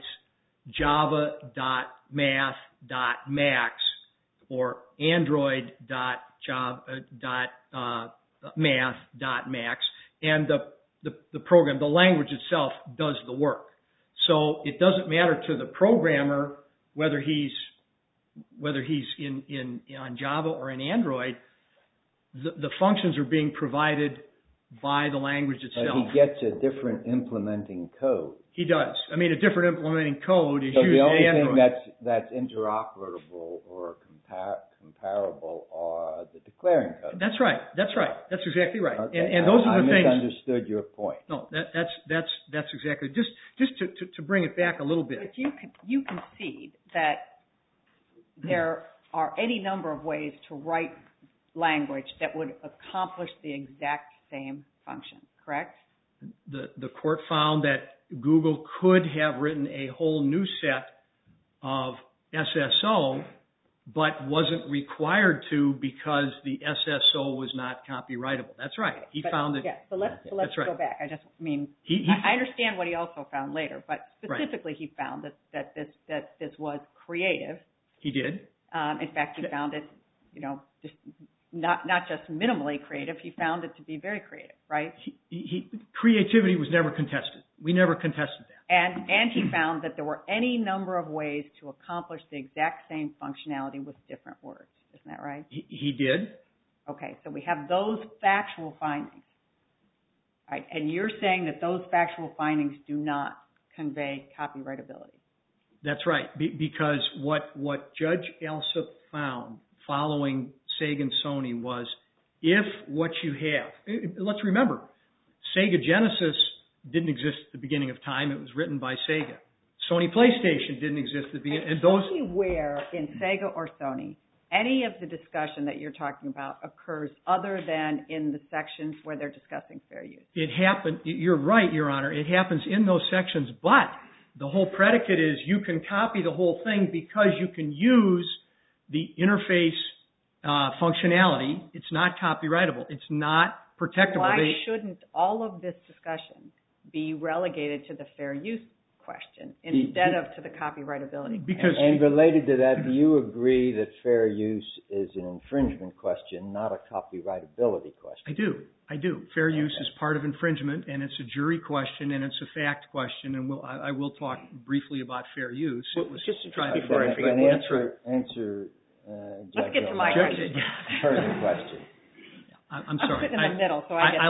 java.math.max or android.math.max, and the program, the language itself, does the work. So it doesn't matter to the programmer whether he's on Java or in Android. The functions are being provided by the language itself. But he gets a different implementing code. He does. I mean, a different implementing code is so used in Android. So the only thing that's interoperable or comparable are the declaring codes. That's right. That's exactly right. Okay. And those are the things. I misunderstood your point. No, that's exactly. Just to bring it back a little bit. But you concede that there are any number of ways to write language that would accomplish the exact same function, correct? The court found that Google could have written a whole new set of SSO, but wasn't required to because the SSO was not copyrightable. That's right. He found it. Yeah, so let's right. go back. I just mean, I understand what he also found later, but specifically he found that this was creative. He did. In fact, he found it, just not just minimally creative. He found it to be very creative, right? Creativity was never contested. We never contested that. And he found that there were any number of ways to accomplish the exact same functionality with different words. Isn't that right? He did. Okay, so we have those factual findings. Right, and you're saying that those factual findings do not convey copyrightability. That's right, because what Judge Alsup found following Sega and Sony was if what you have, let's remember, Sega Genesis didn't exist at the beginning of time. It was written by Sega. Sony PlayStation didn't exist at the beginning. And those where in Sega or Sony, any of the discussion that you're talking about occurs other than in the sections where they're discussing fair use. It happened. You're right, Your Honor. It happens in those sections, but the whole predicate is you can copy the whole thing because you can use the interface functionality. It's not copyrightable. It's not protectable. Why shouldn't all of this discussion be relegated to the fair use question instead of to the copyrightability? And related to that, do you agree that fair use is an infringement question, not a copyrightability question? I do. Fair use is part of infringement, and it's a jury question, and it's a fact question, and I will talk briefly about fair use. Just before I forget, answer Let's get to my question. Further question. I'm sorry. I'm sitting in the middle, so I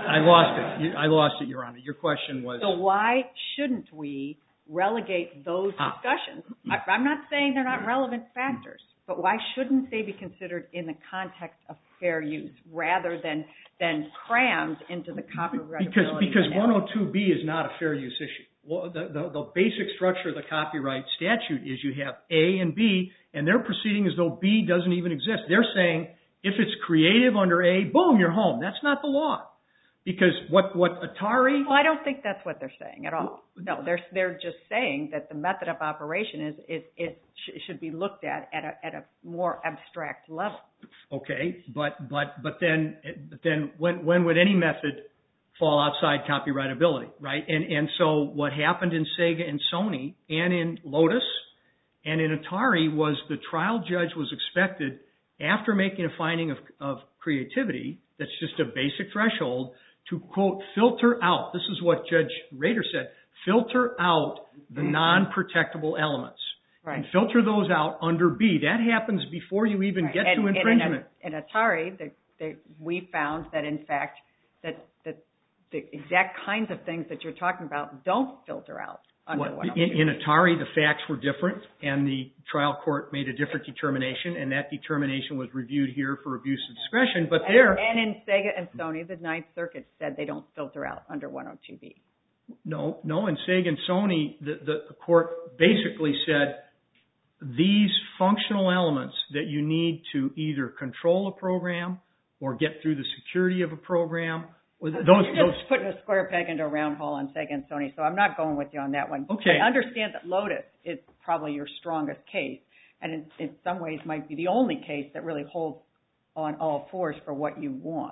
lost it, Your Honor. Your question was... So why shouldn't we relegate those discussions? I'm not saying they're not relevant factors, but why shouldn't they be considered in the context of fair use rather than crammed into the copyrightability? Because 102B is not a fair use issue. Well, the basic structure of the copyright statute is you have A and B, and they're proceeding as though B doesn't even exist. They're saying if it's creative under A, boom, you're home. That's not the law. Because what Atari... Well, I don't think that's what they're saying at all. No, they're just saying that the method of operation should be looked at a more abstract level. Okay, but then when would any method fall outside copyrightability, right? And so what happened in Sega and Sony and in Lotus and in Atari was the trial judge was expected, after making a finding of creativity, that's just a basic threshold, to, quote, filter out, this is what Judge Rader said, filter out the non-protectable elements. Right. And filter those out under B. That happens before you even get to infringement. In Atari, we found that, in fact, that the exact kinds of things that you're talking about don't filter out. In Atari, the facts were different, and the trial court made a different determination, and that determination was reviewed here for abuse of discretion. But and in Sega and Sony, the Ninth Circuit said they don't filter out under 102B. No, in Sega and Sony, the court basically said these functional elements that you need to either control a program or get through the security of a program. You're just putting a square peg into a round hole on Sega and Sony, so I'm not going with you on that one. Okay. I understand that Lotus is probably your strongest case, and in some ways might be the only case that really holds on all fours for what you want.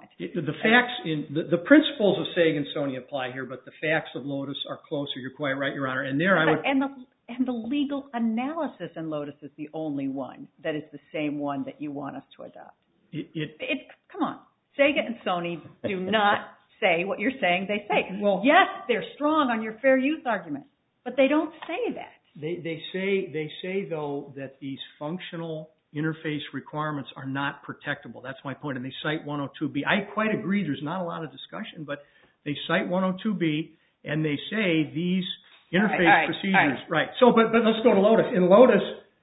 The principles of Sega and Sony apply here, but the facts of Lotus are closer. You're quite right, Your Honor. And the legal analysis in Lotus is the only one that is the same one that you want us to adopt. Come on. Sega and Sony do not say what you're saying they say. Well, yes, they're strong on your fair use argument, but they don't say that. They say though that these functional interface requirements are not protectable. That's my point, and they cite 102B. I quite agree. There's not a lot of discussion, but they cite 102B and they say these interface procedures. Right. So, but let's go to Lotus. In Lotus,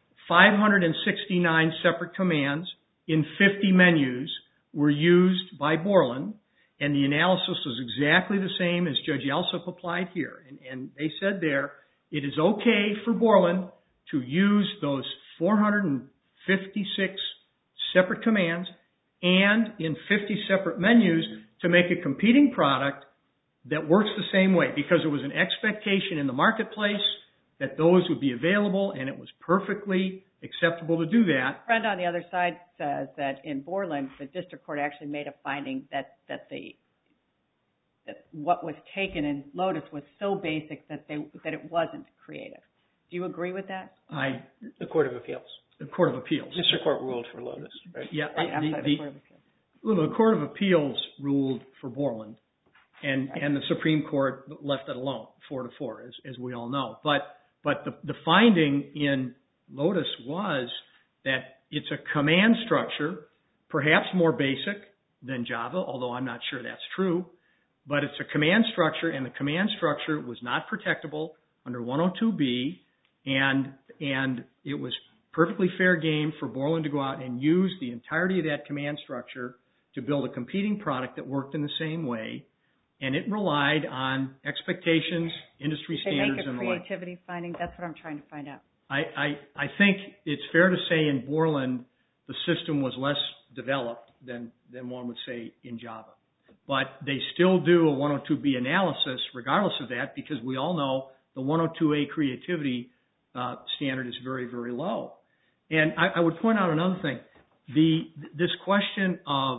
569 separate commands in 50 menus were used by Borland, and the analysis was exactly the same as Judge Alsup applied here. And they said there, it is okay for Borland to use those 456 separate commands and in 50 separate menus to make a competing product that works the same way because there was an expectation in the marketplace that those would be available, and it was perfectly acceptable to do that. A friend on the other side says that in Borland, the district court actually made a finding that what was taken in Lotus was so basic that it wasn't creative. Do you agree with that? The Court of Appeals. The Court of Appeals. District Court ruled for Lotus, right? Yeah. The Court of Appeals. Well, the Court of Appeals ruled for Borland, and the Supreme Court left it alone, 4-4, as we all know. But the finding in Lotus was that it's a command structure, perhaps more basic than Java, although I'm not sure that's true. But it's a command structure, and the command structure was not protectable under 102B, and it was perfectly fair game for Borland to go out and use the entirety of that command structure to build a competing product that worked in the same way, and it relied on expectations, industry standards, and the like. Did they make a creativity finding? That's what I'm trying to find out. I think it's fair to say in Borland the system was less developed than one would say in Java. But they still do a 102B analysis regardless of that, because we all know the 102A creativity standard is very, very low. And I would point out another thing. This question of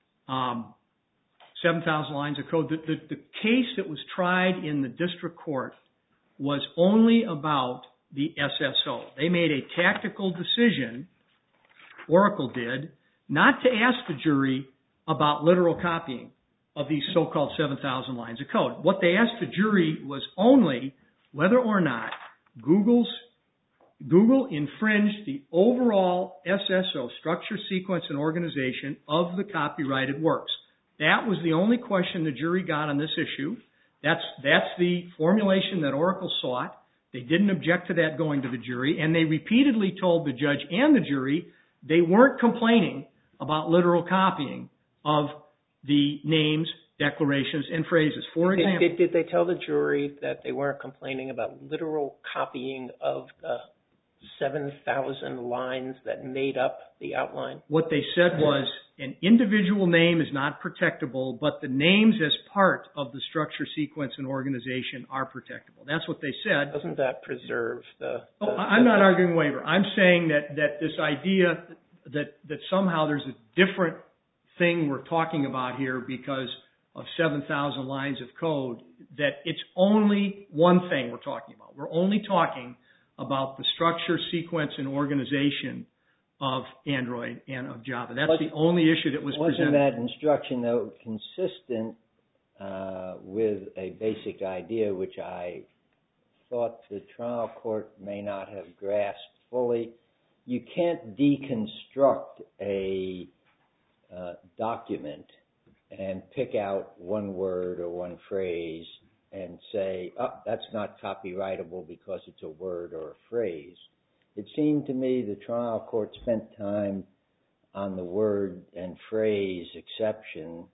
7,000 lines of code, the case that was tried in the district court was only about the SSO. They made a tactical decision, Oracle did, not to ask the jury about literal copying of these so-called 7,000 lines of code. What they asked the jury was only whether or not Google infringed the overall SSO, structure, sequence, and organization of the copyrighted works. That was the only question the jury got on this issue. That's the formulation that Oracle sought. They didn't object to that going to the jury, and they repeatedly told the judge and the jury they weren't complaining about literal copying of the names, declarations, and phrases. For example, did they tell the jury that they weren't complaining about literal copying of the 7,000 lines that made up the outline? What they said was an individual name is not protectable, but the names as part of the structure, sequence, and organization are protectable. That's what they said. Doesn't that preserve I'm not arguing waiver. I'm saying that this idea that somehow there's a different thing we're talking about here because of 7,000 lines of code, that it's only one thing we're talking about. We're only talking about the structure, sequence, and organization of Android and of Java. That's the only issue that was presented. Wasn't that instruction, though, consistent with a basic idea which I thought the trial court may not have grasped fully? You can't deconstruct a document and pick out one word or one phrase and say, oh, that's not copyrightable because it's a word or a phrase. It seemed to me the trial court spent time on the word and phrase exception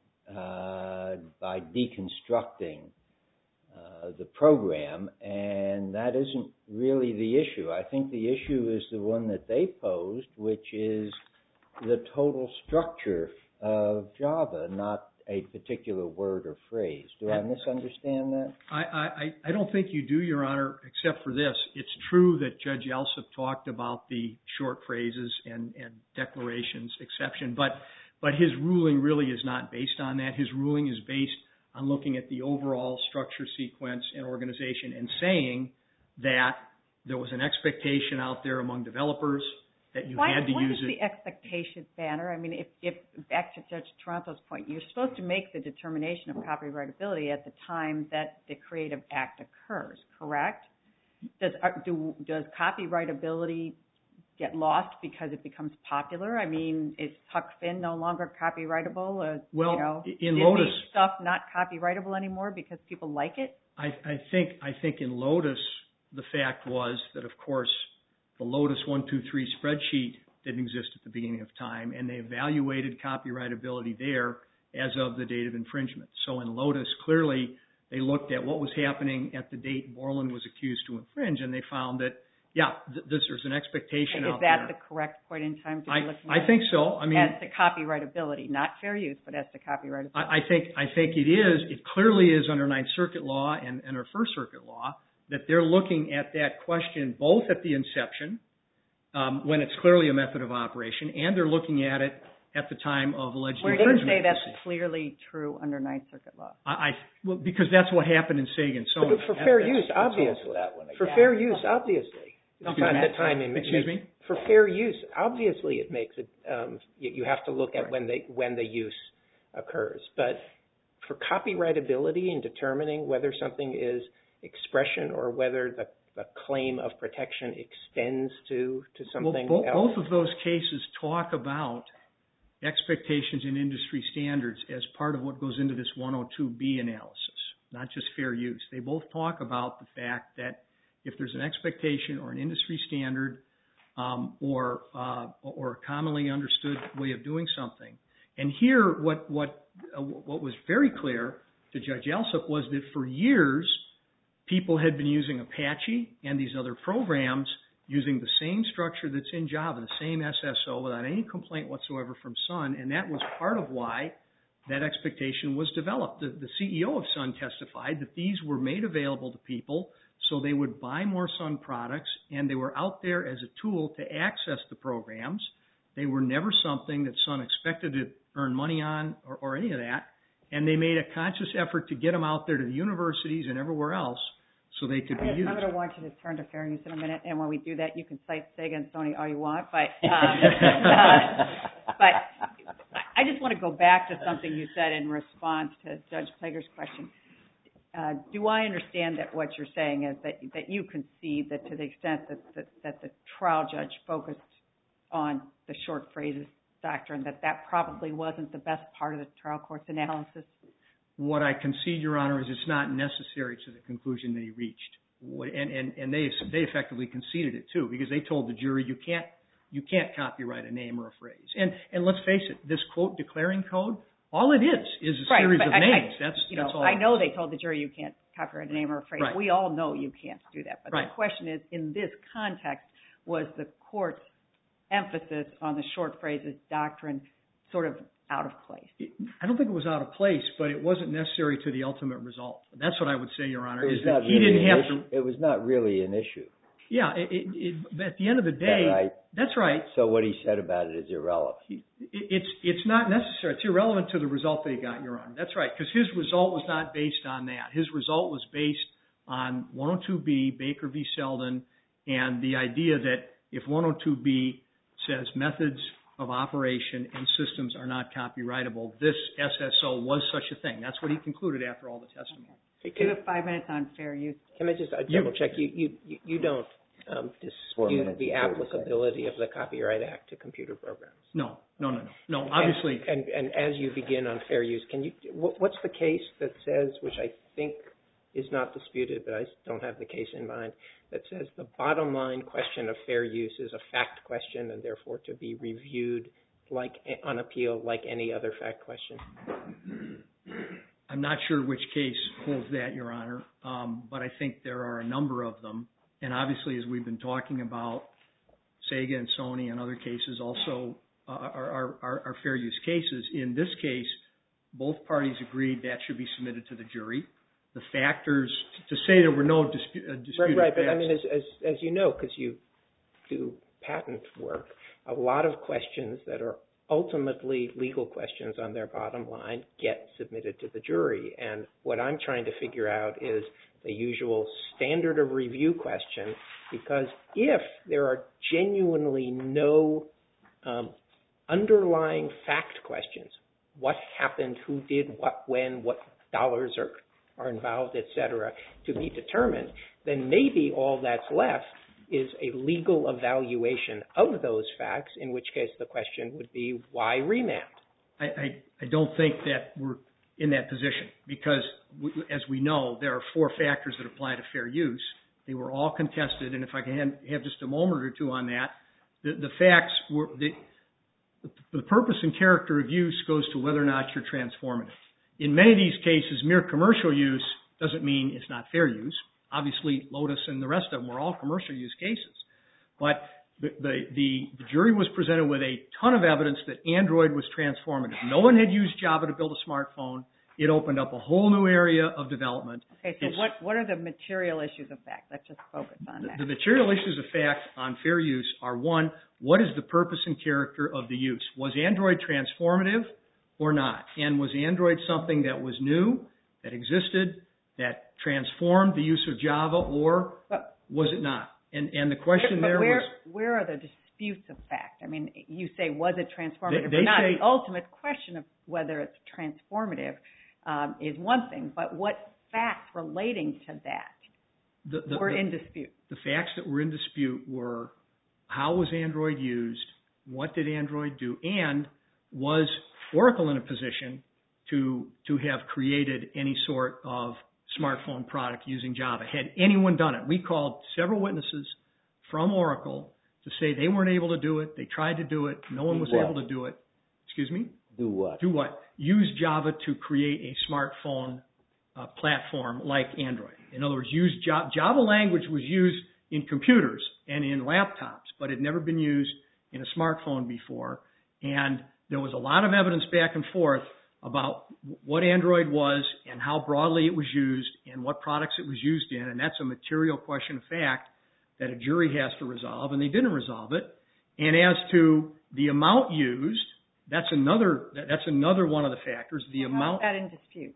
by deconstructing the program, and that isn't really the issue. I think the issue is the one that they posed, which is the total structure of Java, not a particular word or phrase. Do I misunderstand that? I don't think you do, Your Honor, except for this. It's true that Judge Alsop talked about the short phrases and declarations exception, but his ruling really is not based on that. His ruling is based on looking at the overall structure, sequence, and organization and saying that there was an expectation out there among developers that you had to use it. Why is the expectation banner? I mean, if back to Judge Toronto's point, you're supposed to make the determination of copyrightability at the time that the creative act occurs, correct? Does copyrightability get lost because it becomes popular? I mean, is Huck Finn no longer copyrightable? Well, in Disney Lotus, stuff not copyrightable anymore because people like it? I think in Lotus the fact was that, of course, the Lotus 1-2-3 spreadsheet didn't exist at the beginning of time, and they evaluated copyrightability there as of the date of infringement. So in Lotus, clearly, they looked at what was happening at the date Borland was accused to infringe, and they found that Yeah, there's an expectation out Is there. that the correct point in time to be looking at? I think so. I mean, as to copyrightability, not fair use, but as to copyrightability. I think it is. It clearly is under Ninth Circuit law and our First Circuit law that they're looking at that question both at the inception, when it's clearly a method of operation, and they're looking at it at the time of alleged infringement. Where do you say that's clearly true under Ninth Circuit law? Well, because that's what happened in Sega and Sony. For fair use, obviously. For fair use, obviously. Excuse me? For fair use, obviously it makes it, you have to look at when the use occurs. But for copyrightability and determining whether something is expression or whether the claim of protection extends to something else. Both of those cases talk about expectations in industry standards as part of what goes into this 102B analysis, not just fair use. They both talk about the fact that if there's an expectation or an industry standard or a commonly understood way of doing something. And here, what was very clear to Judge Alsup was that for years, people had been using Apache and these other programs using the same structure that's in Java, the same SSO, without any complaint whatsoever from Sun, and that was part of why that expectation was developed. The CEO of Sun testified that these were made available to people so they would buy more Sun products, and they were out there as a tool to access the programs. They were never something that Sun expected to earn money on or any of that, and they made a conscious effort to get them out there to the universities and everywhere else so they could be used. I'm going to want you to turn to fair use in a minute, and when we do that, you can cite Sega and Sony all you want, but I just want to go back to something you said in response to Judge Plager's question. Do I understand that what you're saying is that you concede that to the extent that the trial judge focused on the short phrases doctrine, that probably wasn't the best part of the trial court's analysis? What I concede, Your Honor, is it's not necessary to the conclusion that he reached. And they effectively conceded it, too, because they told the jury you can't copyright a name or a phrase. And let's face it, this quote declaring code, all it is a series of names. That's all. I know they told the jury you can't copyright a name or a phrase. Right. We all know you can't do that. But the question is, in this context, was the court's emphasis on the short phrases doctrine sort of out of place? I don't think it was out of place, but it wasn't necessary to the ultimate result. That's what I would say, Your Honor. It was not really an issue. Yeah, at the end of the day, right? That's right. So what he said about it is irrelevant. It's not necessary. It's irrelevant to the result that he got, Your Honor. That's right, because his result was not based on that. His result was based on 102B, Baker v. Selden, and the idea that if 102B says methods of operation and systems are not copyrightable, this SSO was such a thing. That's what he concluded after all the testimony. You have 5 minutes on fair use. Can I just double check? You don't dispute the applicability of the Copyright Act to computer programs? No, obviously. And as you begin on fair use, what's the case that says, which I think is not disputed, but I don't have the case in mind, that says the bottom line question of fair use is a fact question and therefore to be reviewed on appeal like any other fact question? I'm not sure which case holds that, Your Honor, but I think there are a number of them. And obviously, as we've been talking about, Sega and Sony and other cases also are fair use cases. In this case, both parties agreed that should be submitted to the jury. The factors, to say there were no disputed facts. Right, but I mean, as you know, because you do patent work, a lot of questions that are ultimately legal questions on their bottom line get submitted to the jury. And what I'm trying to figure out is the usual standard of review question, because if there are genuinely no underlying fact questions, what happened, who did, what, when, what dollars are involved, etc., to be determined, then maybe all that's left is a legal evaluation of those facts, in which case the question would be, why remand? I don't think that we're in that position, because as we know, there are 4 factors that apply to fair use. They were all contested, and if I can have just a moment or two on that, the facts were, the purpose and character of use goes to whether or not you're transformative. In many of these cases, mere commercial use doesn't mean it's not fair use. Obviously, Lotus and the rest of them were all commercial use cases. But the jury was presented with a ton of evidence that Android was transformative. No one had used Java to build a smartphone. It opened up a whole new area of development. Okay, so what are the material issues of fact? Let's just focus on that. The material issues of fact on fair use are, one, what is the purpose and character of the use? Was Android transformative or not? And was Android something that was new, that existed, that transformed the use of Java, or was it not? And the question there was... Where are the disputes of fact? I mean, you say, was it transformative or not? The ultimate question of whether it's transformative is one thing, but what facts relating to that were in dispute? The facts that were in dispute were how was Android used, what did Android do, and was Oracle in a position to have created any sort of smartphone product using Java? Had anyone done it? We called several witnesses from Oracle to say they weren't able to do it. They tried to do it. No one was able to do it. Excuse me? Do what? Do what? Use Java to create a smartphone platform like Android. In other words, Java language was used in computers and in laptops, but it had never been used in a smartphone before. And there was a lot of evidence back and forth about what Android was and how broadly it was used and what products it was used in. And that's a material question of fact that a jury has to resolve, and they didn't resolve it. And as to the amount used, that's another one of the factors. The amount. How's that in dispute?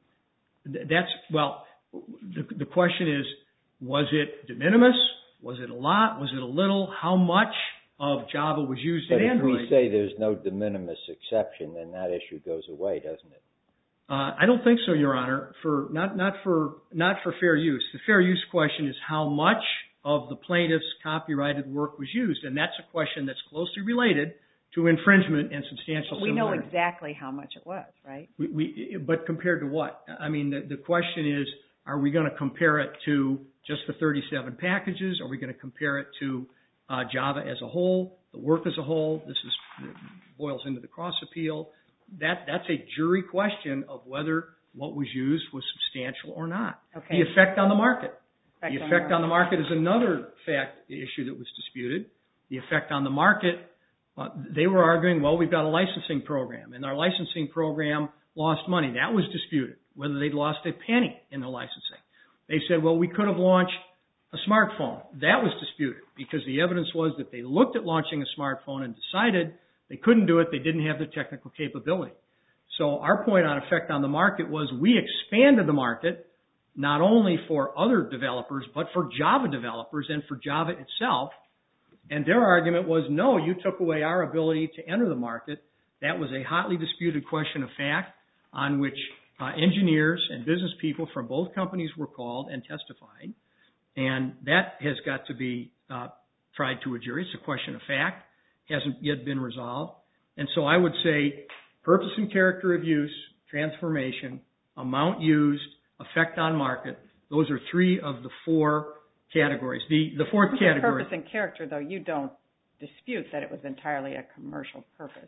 The question is, was it de minimis? Was it a lot? Was it a little? How much of Java was used in Android? But if we say there's no de minimis exception, then that issue goes away, doesn't it? I don't think so, Your Honor. Not for fair use. The fair use question is how much of the plaintiff's copyrighted work was used, and that's a question that's closely related to infringement and substantial similarity. We know exactly how much it was, right? But compared to what? I mean, the question is, are we going to compare it to just the 37 packages? Are we going to compare it to Java as a whole, the work as a whole? This boils into the cross appeal. That's a jury question of whether what was used was substantial or not. Okay. The effect on the market. The effect on the market is another fact issue that was disputed. The effect on the market, they were arguing, well, we've got a licensing program, and our licensing program lost money. That was disputed, whether they'd lost a penny in the licensing. They said, well, we could have launched a smartphone. That was disputed because the evidence was that they looked at launching a smartphone and decided they couldn't do it. They didn't have the technical capability. So our point on effect on the market was we expanded the market not only for other developers, but for Java developers and for Java itself. And their argument was, no, you took away our ability to enter the market. That was a hotly disputed question of fact on which engineers and business people from both companies were called and testified. And that has got to be tried to a jury. It's a question of fact. Hasn't yet been resolved. And so I would say purpose and character of use, transformation, amount used, effect on market. Those are three of the four categories. The fourth category. Purpose and character, though, you don't dispute that it was entirely a commercial purpose.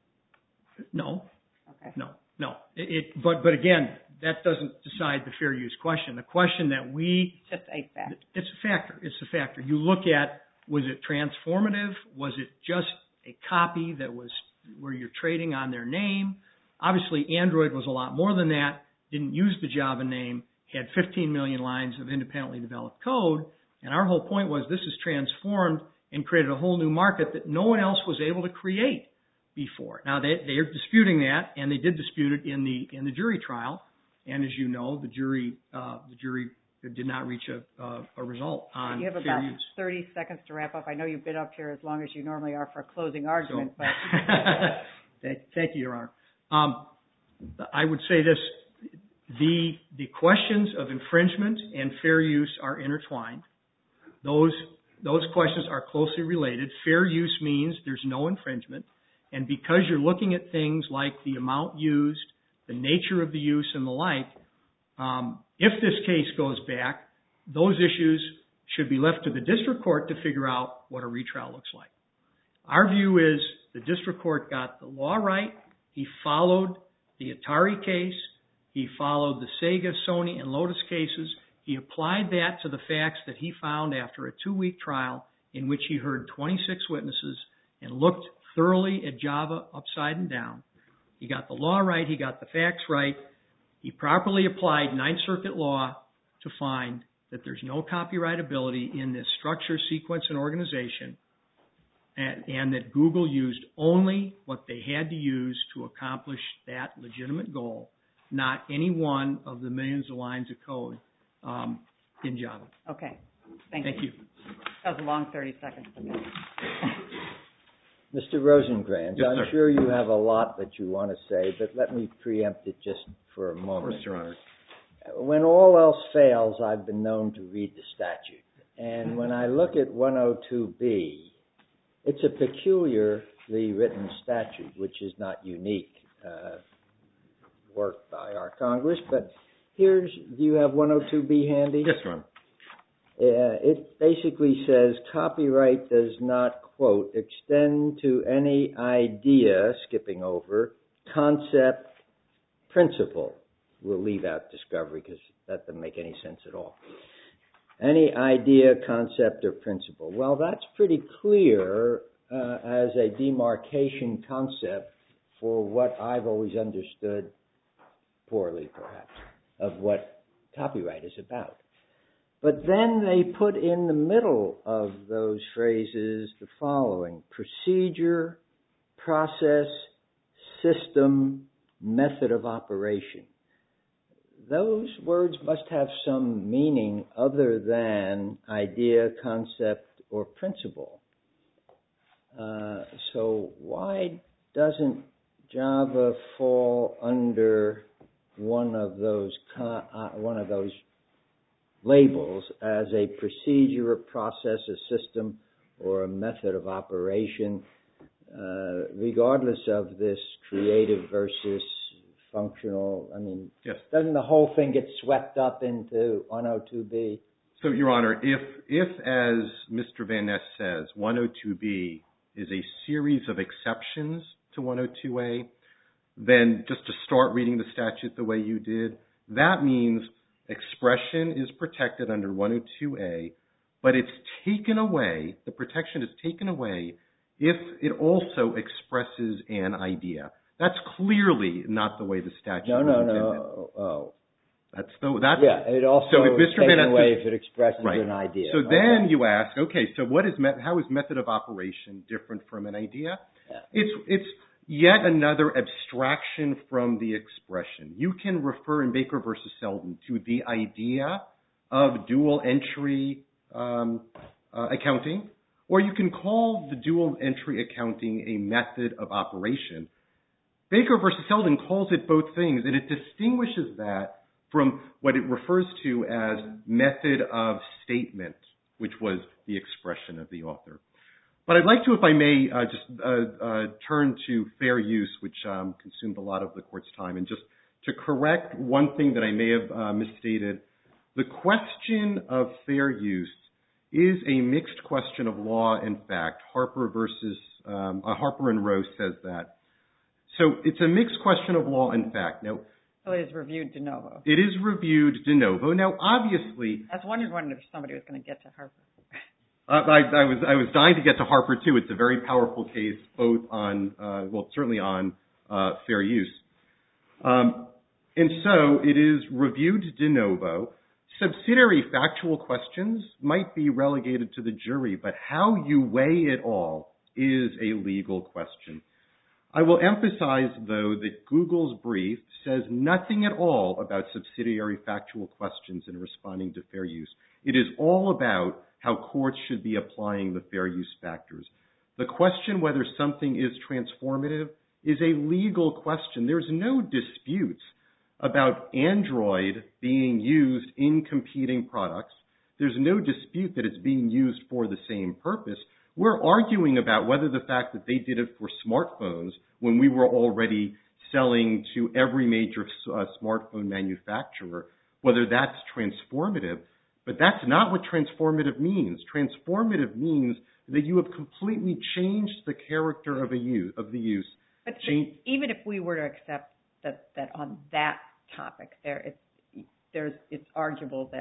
No. Okay. No. But again, that doesn't decide the fair use question. The question that it's just a fact. It's a factor. It's a factor. You look at, was it transformative? Was it just a copy that was where you're trading on their name? Obviously, Android was a lot more than that. Didn't use the Java name. Had 15 million lines of independently developed code. And our whole point was this is transformed and created a whole new market that no one else was able to create before. Now, they are disputing that, and they did dispute it in the jury trial. And as you know, the jury did not reach a result on fair use. You have about 30 seconds to wrap up. I know you've been up here as long as you normally are for a closing argument. But Thank you, Your Honor. I would say this. The questions of infringement and fair use are intertwined. Those questions are closely related. Fair use means there's no infringement. And because you're looking at things like the amount used, the nature of the use, and the like, if this case goes back, those issues should be left to the district court to figure out what a retrial looks like. Our view is the district court got the law right. He followed the Atari case. He followed the Sega, Sony, and Lotus cases. He applied that to the facts that he found after a 2-week trial in which he heard 26 witnesses and looked thoroughly at Java upside and down. He got the law right. He got the facts right. He properly applied Ninth Circuit law to find that there's no copyrightability in this structure, sequence, and organization, and that Google used only what they had to use to accomplish that legitimate goal, not any one of the millions of lines of code in Java. Okay. Thank you. That was a long 30 seconds. Okay. Mr. Rosenkranz, Yes, I'm sir. sure you have a lot that you want to say, but let me preempt it just for a Of moment. course, Your Honor. When all else fails, I've been known to read the statute. And when I look at 102B, it's a peculiarly written statute, which is not unique work by our Congress. But do you have 102B handy? Yes, Your Honor. It basically says copyright does not, quote, extend to any idea, skipping over, concept, principle. We'll leave out discovery because that doesn't make any sense at all. Any idea, concept, or principle. Well, that's pretty clear as a demarcation concept for what I've always understood, poorly perhaps, of what copyright is about. But then they put in the middle of those phrases the following: procedure, process, system, method of operation. Those words must have some meaning other than idea, concept, or principle. So why doesn't Java fall under one of those labels as a procedure, a process, a system, or a method of operation, regardless of this creative versus functional? I mean, Yes. Doesn't the whole thing get swept up into 102B? So, Your Honor, if as Mr. Van Ness says, 102B is a series of exceptions to 102A, then just to start reading the statute the way you did, that means expression is protected under 102A, but it's taken away, the protection is taken away if it also expresses an idea. That's clearly not the way the statute was intended. No. Oh. It also so if is Mr. taken Van Ness away is, if it expresses right. an idea. So then you ask, okay, so how is method of operation different from an idea? Yeah. It's yet another abstraction from the expression. You can refer in Baker versus Selden to the idea of dual entry accounting, or you can call the dual entry accounting a method of operation. Baker versus Selden calls it both things, and it distinguishes that from what it refers to as method of statement, which was the expression of the author. But I'd like to, if I may, just turn to fair use, which consumed a lot of the court's time, and just to correct one thing that I may have misstated. The question of fair use is a mixed question of law and fact. Harper and Rowe says that. So it's a mixed question of law and fact. Now, So it is reviewed de novo. it is reviewed de novo. Now, obviously, I was wondering if somebody was going to get to Harper. I was dying to get to Harper too. It's a very powerful case, both on certainly on fair use, and so it is reviewed de novo. Subsidiary factual questions might be relegated to the jury, but how you weigh it all is a legal question. I will emphasize, though, that Google's brief says nothing at all about subsidiary factual questions in responding to fair use. It is all about how courts should be applying the fair use factors. The question whether something is transformative is a legal question. There's no disputes about Android being used in competing products. There's no dispute that it's being used for the same purpose. We're arguing about whether the fact that they did it for smartphones when we were already selling to every major smartphone manufacturer, whether that's transformative. But that's not what transformative means. Transformative means that you have completely changed the character of the use. But even if we were to accept that on that topic, it's arguable that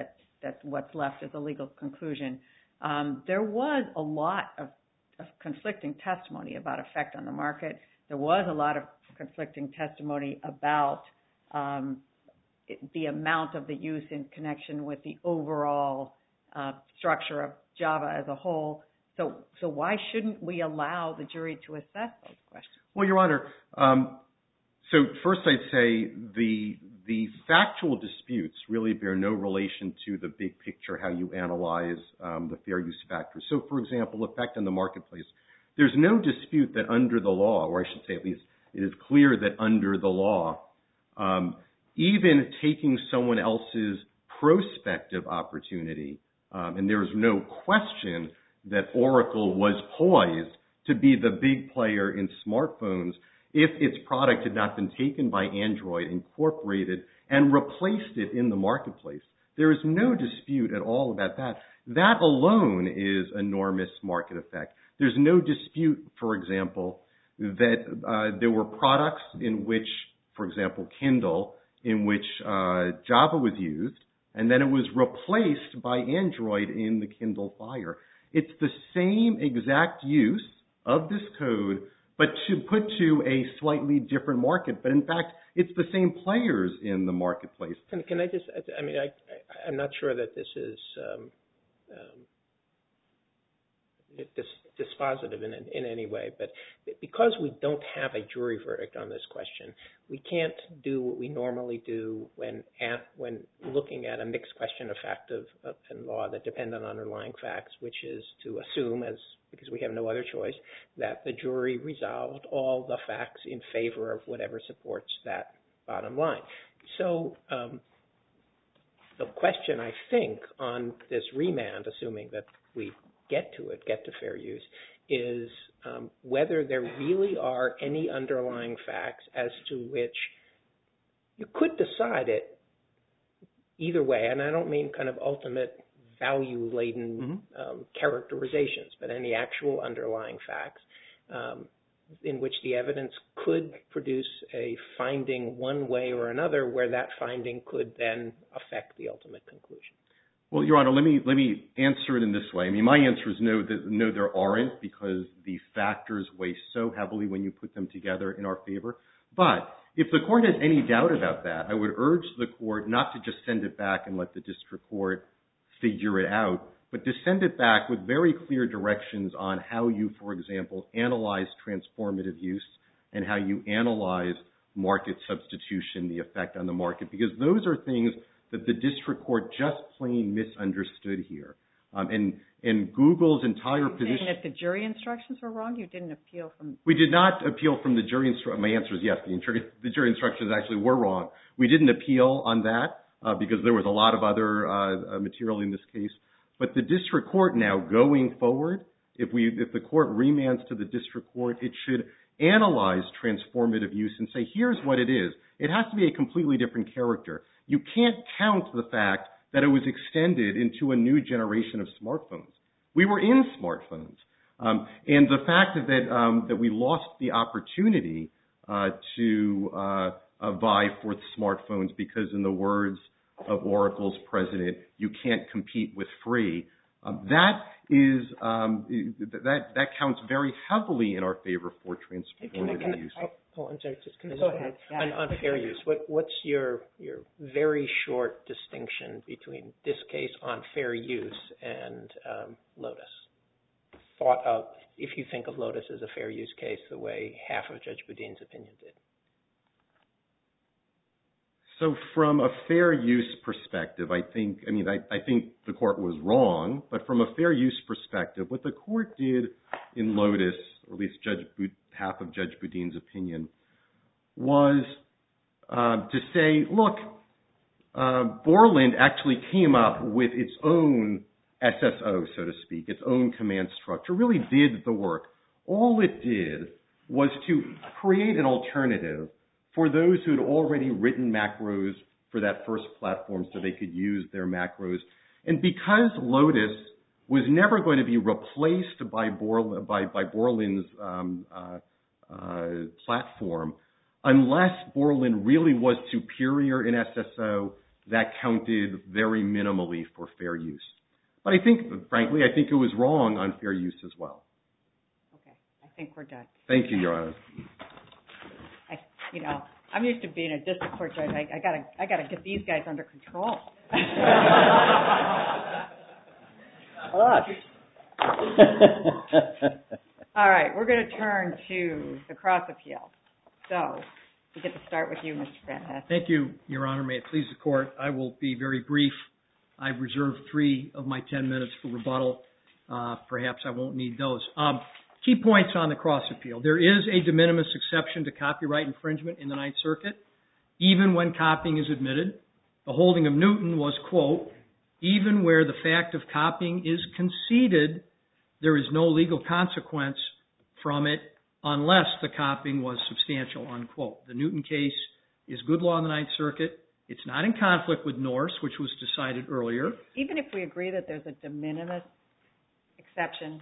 that's what's left as a legal conclusion. There was a lot of conflicting testimony about effect on the market. There was a lot of conflicting testimony about the amount of the use in connection with the overall structure of Java as a whole. So why shouldn't we allow the jury to assess those questions? Well, Your Honor, so first I'd say the factual disputes really bear no relation to the big picture, how you analyze the fair use factors. So, for example, effect on the marketplace. There's no dispute that under the law, or I should say at least it is clear that under the law, even taking someone else's prospective opportunity, and there's no question that Oracle was poised to be the big player in smartphones if its product had not been taken by Android, incorporated, and replaced it in the marketplace. There is no dispute at all about that. That alone is enormous market effect. There's no dispute, for example, that there were products in which, for example, Kindle, in which Java was used, and then it was replaced by Android in the Kindle Fire. It's the same exact use of this code, but to put to a slightly different market. But in fact, it's the same players in the marketplace. Can I just, I mean, I'm not sure that this is dispositive in any way, but because we don't have a jury verdict on this question, we can't do what we normally do when looking at a mixed question of fact and law that depend on underlying facts, which is to assume, because we have no other choice, that the jury resolved all the facts in favor of whatever supports that bottom line. So the question, I think, on this remand, assuming that we get to fair use, is whether there really are any underlying facts as to which you could decide it either way, and I don't mean kind of ultimate value-laden characterizations, but any actual underlying facts in which the evidence could produce a finding one way or another where that finding could then affect the ultimate conclusion. Well, Your Honor, let me answer it in this way. I mean, my answer is no, there aren't, because the factors weigh so heavily when you put them together in our favor. But if the court has any doubt about that, I would urge the court not to just send it back and let the district court figure it out, but to send it back with very clear directions on how you, for example, analyze transformative use and how you analyze market substitution, the effect on the market, because those are things that the district court just plain misunderstood here. And Google's entire position... You're saying that the jury instructions were wrong? You didn't appeal from... We did not appeal from the jury instructions. My answer is yes, the jury instructions actually were wrong. We didn't appeal on that because there was a lot of other material in this case. But the district court now, going forward, if the court remands to the district court, it should analyze transformative use and say, here's what it is. It has to be a completely different character. You can't count the fact that it was extended into a new generation of smartphones. We were in smartphones. And the fact that we lost the opportunity to vie for smartphones because, in the words of Oracle's president, you can't compete with free, that counts very heavily in our favor for transformative use. I'm sorry, just can I go ahead. On fair use, what's your very short distinction between this case on fair use and Lotus? Thought of, if you think of Lotus as a fair use case the way half of Judge Boudin's opinion did. So from a fair use perspective, I think the court was wrong, but from a fair use perspective, what the court did in Lotus, or at least half of Judge Boudin's opinion, was to say, look, Borland actually came up with its own SSO, so to speak, its own command structure, really did the work. All it did was to create an alternative for those who had already written macros for that first platform so they could use their macros. And because Lotus was never going to be replaced by Borland's platform, unless Borland really was superior in SSO that counted very minimally for fair use. But frankly, I think it was wrong on fair use as well. Okay, I think we're done. Thank you, Your Honor. I'm used to being a district court judge. I gotta get these guys under control. All right, we're going to turn to the cross appeal. So we get to start with you, Mr. Van Hess. Thank you, Your Honor. May it please the Court. I will be very brief. I've reserved 3 of my 10 minutes for rebuttal. Perhaps I won't need those. Key points on the cross appeal. There is a de minimis exception to copyright infringement in the Ninth Circuit, even when copying is admitted. The holding of Newton was, quote, even where the fact of copying is conceded, there is no legal consequence from it unless the copying was substantial, unquote. The Newton case is good law in the Ninth Circuit. It's not in conflict with Norse, which was decided earlier. Even if we agree that there's a de minimis exception,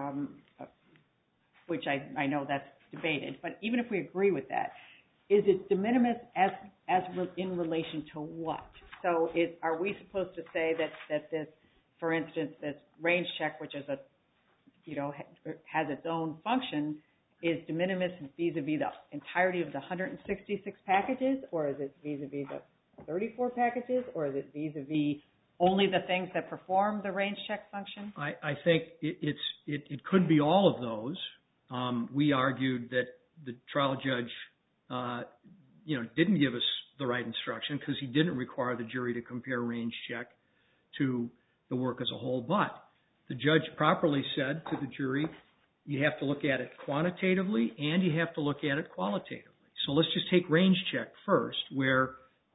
which I know that's debated, but even if we agree with that, is it de minimis as in relation to what? So are we supposed to say that this, for instance, this range check, which is has its own function, is de minimis vis-a-vis the entirety of the 166 packages, or is it vis-a-vis the 34 packages, or is it vis-a-vis only the things that perform the range check function? I think it could be all of those. We argued that the trial judge, didn't give us the right instruction because he didn't require the jury to compare range check to the work as a whole. But the judge properly said to the jury, you have to look at it quantitatively and you have to look at it qualitatively. So let's just take range check first, where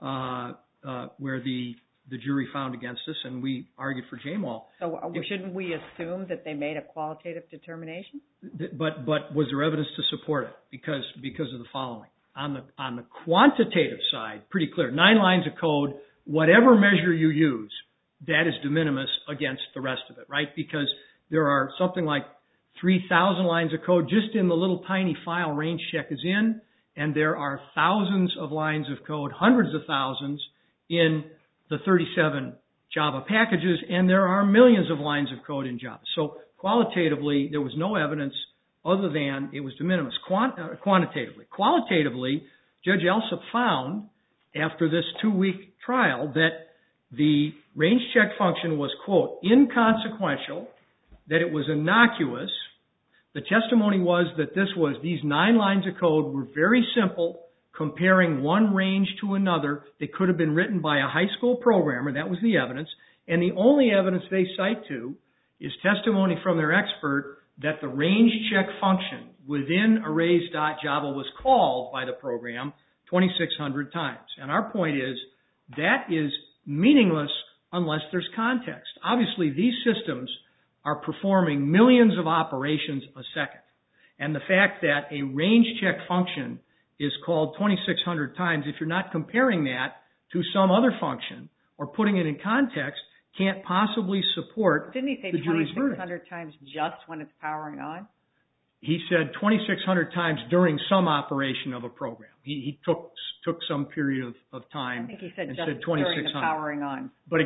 the jury found against us, and we argued for Jamal. So shouldn't we assume that they made a qualitative determination? But was there evidence to support it? Because of the following. On the quantitative side, pretty clear. 9 lines of code, whatever measure you use, that is de minimis against the rest of it, right? Because there are something like 3,000 lines of code just in the little tiny file range check is in, and there are thousands of lines of code, hundreds of thousands, in the 37 Java packages, and there are millions of lines of code in Java. So qualitatively, there was no evidence other than it was de minimis. Quantitatively. Qualitatively, Judge Alsop found, after this 2-week trial, that the range check function was, quote, inconsequential, that it was innocuous. The testimony was that these 9 lines of code were very simple, comparing one range to another. They could have been written by a high school programmer. That was the evidence. And the only evidence they cite to is testimony from their expert that the range check function within arrays.java was called by the program 2,600 times. And our point is that is meaningless unless there's context. Obviously, these systems are performing millions of operations a second. And the fact that a range check function is called 2,600 times, if you're not comparing that to some other function or putting it in context, can't possibly support the jury's verdict. Didn't he say 2,600 times just when it's powering on? He said 2,600 times during some operation of a program. He took some period of time. I think he said and just said during the powering on. But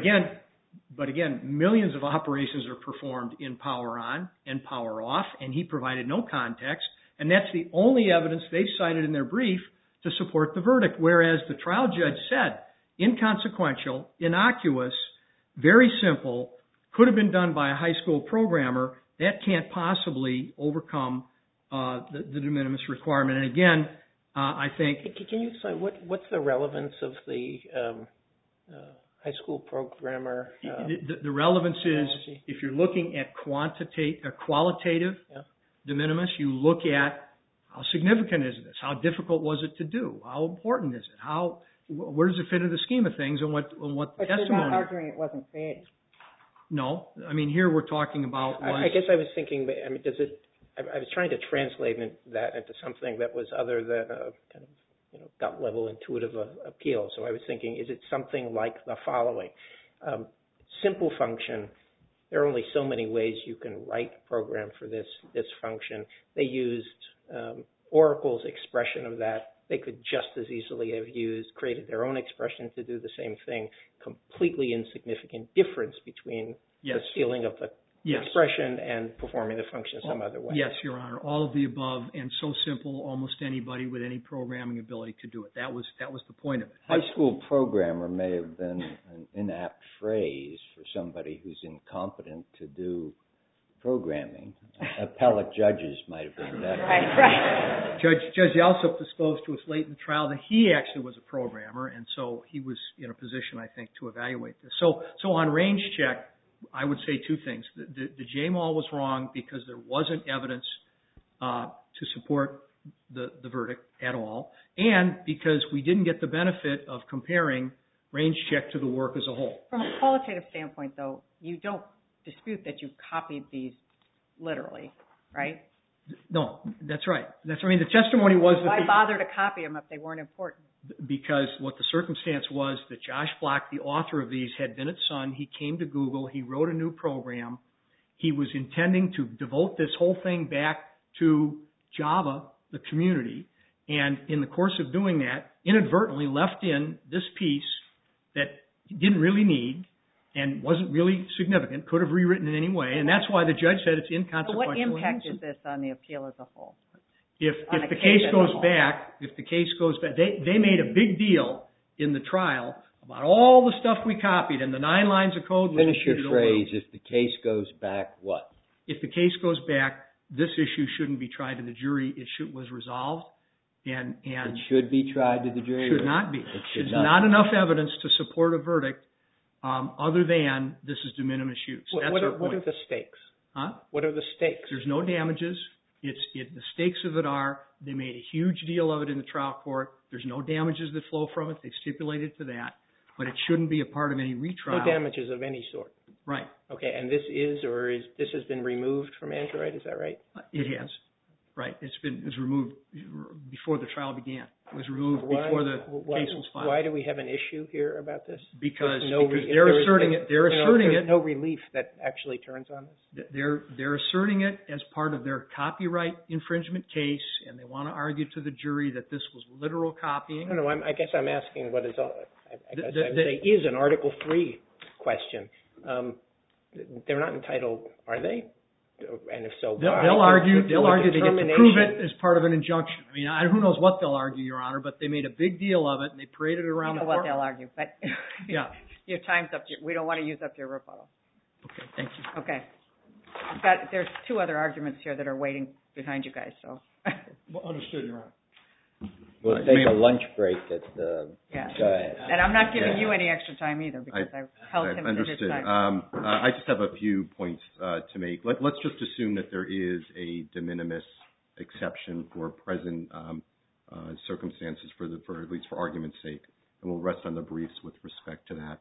again, millions of operations are performed in power on and power off, and he provided no context. And that's the only evidence they've cited in their brief to support the verdict. Whereas the trial judge said, inconsequential, innocuous, very simple, could have been done by a high school programmer. That can't possibly overcome the de minimis requirement. And again, I think... Can you explain what's the relevance of the high school programmer? The relevance is, if you're looking at qualitative de minimis, you look at how significant is this? How difficult was it to do? How important is it? Where does it fit into the scheme of things, and what the testimony... But you're not arguing it wasn't created. No. I mean, here we're talking about... I guess I was thinking, I mean, I was trying to translate that into something that was other than a kind of gut level intuitive appeal. So I was thinking, is it something like the following? Simple function. There are only so many ways you can write a program for this function. They used Oracle's expression of that they could just as easily have created their own expression to do the same thing. Completely insignificant difference between the stealing of the expression and performing the function some other way. Yes, Your Honor. All of the above, and so simple, almost anybody with any programming ability could do it. That was the point of it. High school programmer may have been an inapt phrase for somebody who's incompetent to do programming. Appellate judges might have been better. Right. Judge Alsop disclosed to us late in the trial that he actually was a programmer, and so he was in a position, I think, to evaluate this. So on range check, I would say two things. The J-Mall was wrong because there wasn't evidence to support the verdict at all, and because we didn't get the benefit of comparing range check to the work as a whole. From a qualitative standpoint, though, you don't dispute that you copied these literally, right? No, that's right. The testimony was that... Why bother to copy them if they weren't important? Because what the circumstance was that Josh Block, the author of these, had been at Sun. He came to Google. He wrote a new program. He was intending to devote this whole thing back to Java, the community, and in the course of doing that, inadvertently left in this piece that he didn't really need and wasn't really significant, could have rewritten in any way, and that's why the judge said it's inconsequential. So what impact is this on the appeal as a whole? If the case goes back, they made a big deal in the trial about all the stuff we copied and the 9 lines of code. Finish your phrase. If the case goes back, what? If the case goes back, this issue shouldn't be tried to the jury. It was resolved, and it should be tried to the jury. Should not be. There's not enough evidence to support a verdict other than this is de minimis use. What are the stakes? Huh? What are the stakes? There's no damages. The stakes of it are they made a huge deal of it in the trial court. There's no damages that flow from it. They stipulated to that, but it shouldn't be a part of any retrial. No damages of any sort. Right. Okay, and this has been removed from Android. Is that right? It has. Right. It was removed before the trial began. It was removed before the case was filed. Why do we have an issue here about this? Because they're asserting it. They're asserting it. No relief that actually turns on this. They're asserting it as part of their copyright infringement case, and they want to argue to the jury that this was literal copying. No. I guess I'm asking what is. I guess I would say is an Article 3 question. They're not entitled, are they? And if so, why? They'll argue they get to prove it as part of an injunction. I mean, who knows what they'll argue, Your Honor, but they made a big deal of it, and they paraded it around the court. What they'll argue, but yeah. Your time's up. We don't want to use up your rebuttal. Okay, thank you. Okay. There's 2 other arguments here that are waiting behind you guys, so. Well, understood, Your Honor. We'll take a lunch break at the... Yeah. Go ahead. And I'm not giving you any extra time either because I've held him to his time. I just have a few points to make. Let's just assume that there is a de minimis exception for present circumstances, for at least for argument's sake, and we'll rest on the briefs with respect to that.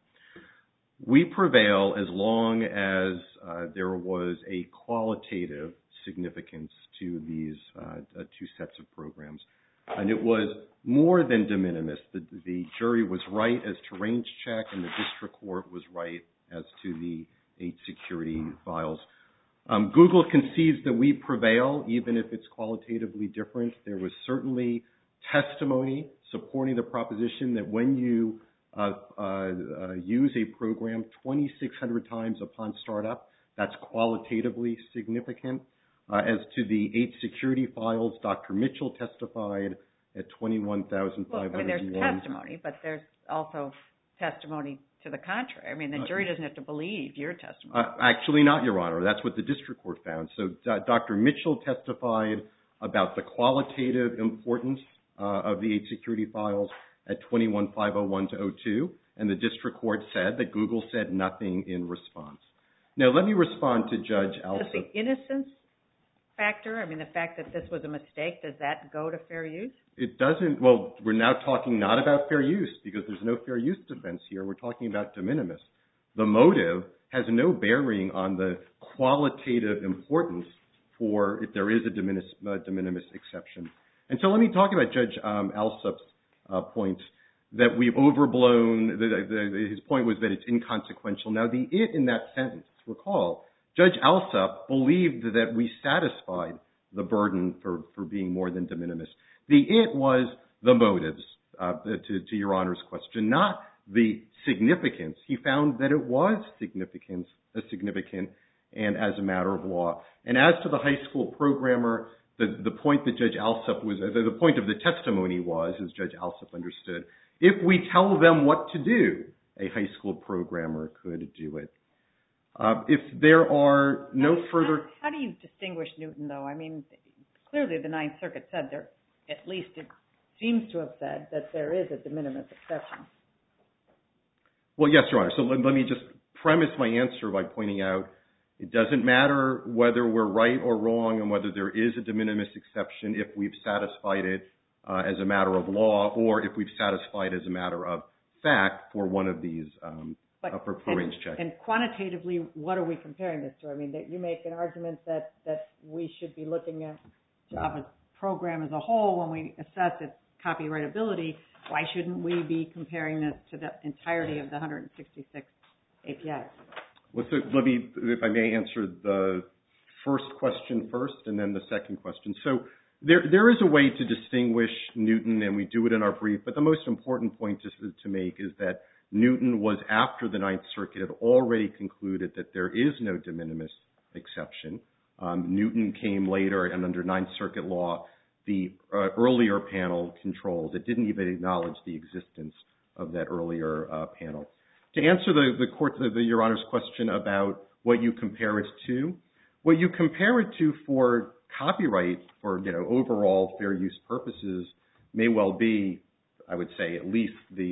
We prevail as long as there was a qualitative significance to these 2 sets of programs. And it was more than de minimis. The jury was right as to range check, and the district court was right as to the 8 security files. Google concedes that we prevail, even if it's qualitatively different. There was certainly testimony supporting the proposition that when you use a program 2,600 times upon startup, that's qualitatively significant. As to the 8 security files, Dr. Mitchell testified at 21,501. Well, I mean, there's testimony, but there's also testimony to the contrary. I mean, the jury doesn't have to believe your testimony. Actually not, Your Honor. That's what the district court found. So Dr. Mitchell testified about the qualitative importance of the 8 security files at 21,501 to 02, and the district court said that Google said nothing in response. Now, let me respond to Judge Alsop. Does the innocence factor, I mean, the fact that this was a mistake, does that go to fair use? It doesn't. Well, we're now talking not about fair use because there's no fair use defense here. We're talking about de minimis. The motive has no bearing on the qualitative importance for if there is a de minimis exception. And so let me talk about Judge Alsop's point that we've overblown. His point was that it's inconsequential. Now, the it in that sentence, recall, Judge Alsop believed that we satisfied the burden for being more than de minimis. The it was the motives, to Your Honor's question, not the significance. He found that it was significant and as a matter of law. And as to the high school programmer, the point that Judge Alsup was, the point of the testimony was, as Judge Alsup understood, if we tell them what to do, a high school programmer could do it. If there are no further... How do you distinguish Newton, though? I mean, clearly the Ninth Circuit said there, at least it seems to have said, that there is a de minimis exception. Well, yes, Your Honor. So let me just premise my answer by pointing out it doesn't matter whether we're right or wrong and whether there is a de minimis exception if we've satisfied it as a matter of law or if we've satisfied as a matter of fact for one of these for range checks. And quantitatively, what are we comparing this to? I mean, you make an argument that we should be looking at Java's program as a whole when we assess its copyrightability. Why shouldn't we be comparing this to the entirety of the 166 APIs? Well, so let me, if I may, answer the first question first and then the second question. So there is a way to distinguish Newton, and we do it in our brief, but the most important point to make is that Newton was after the Ninth Circuit had already concluded that there is no de minimis exception. Newton came later, and under Ninth Circuit law, the earlier panel controls. It didn't even acknowledge the existence of that earlier panel. To answer Your Honor's question about what you compare it to, what you compare it to for copyright for overall fair use purposes may well be, I would say, at least the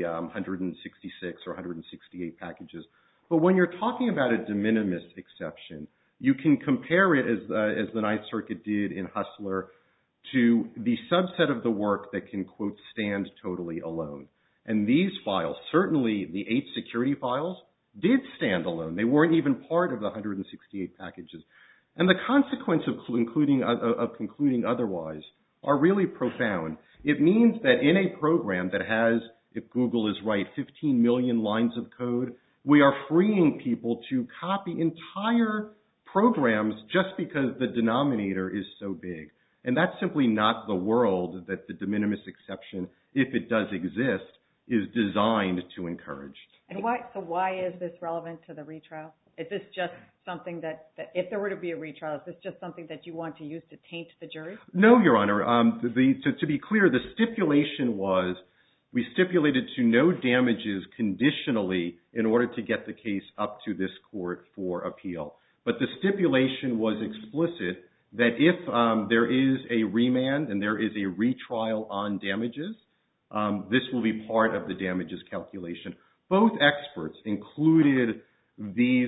166 or 168 packages. But when you're talking about a de minimis exception, you can compare it, as the Ninth Circuit did in Hustler, to the subset of the work that can, quote, stand totally alone. And these files, certainly the 8 security files, did stand alone. They weren't even part of the 168 packages. And the consequence of concluding otherwise are really profound. It means that in a program that has, if Google is right, 15 million lines of code, we are freeing people to copy entire programs just because the denominator is so big. And that's simply not the world that the de minimis exception, if it does exist, is designed to encourage. And why is this relevant to the retrial? Is this just something that if there were to be a retrial, is this just something that you want to use to taint the jury? No, Your Honor. To be clear, the stipulation was we stipulated to no damages conditionally in order to get the case up to this court for appeal. But the stipulation was explicit that if there is a remand and there is a retrial on damages, this will be part of the damages calculation. Both experts included these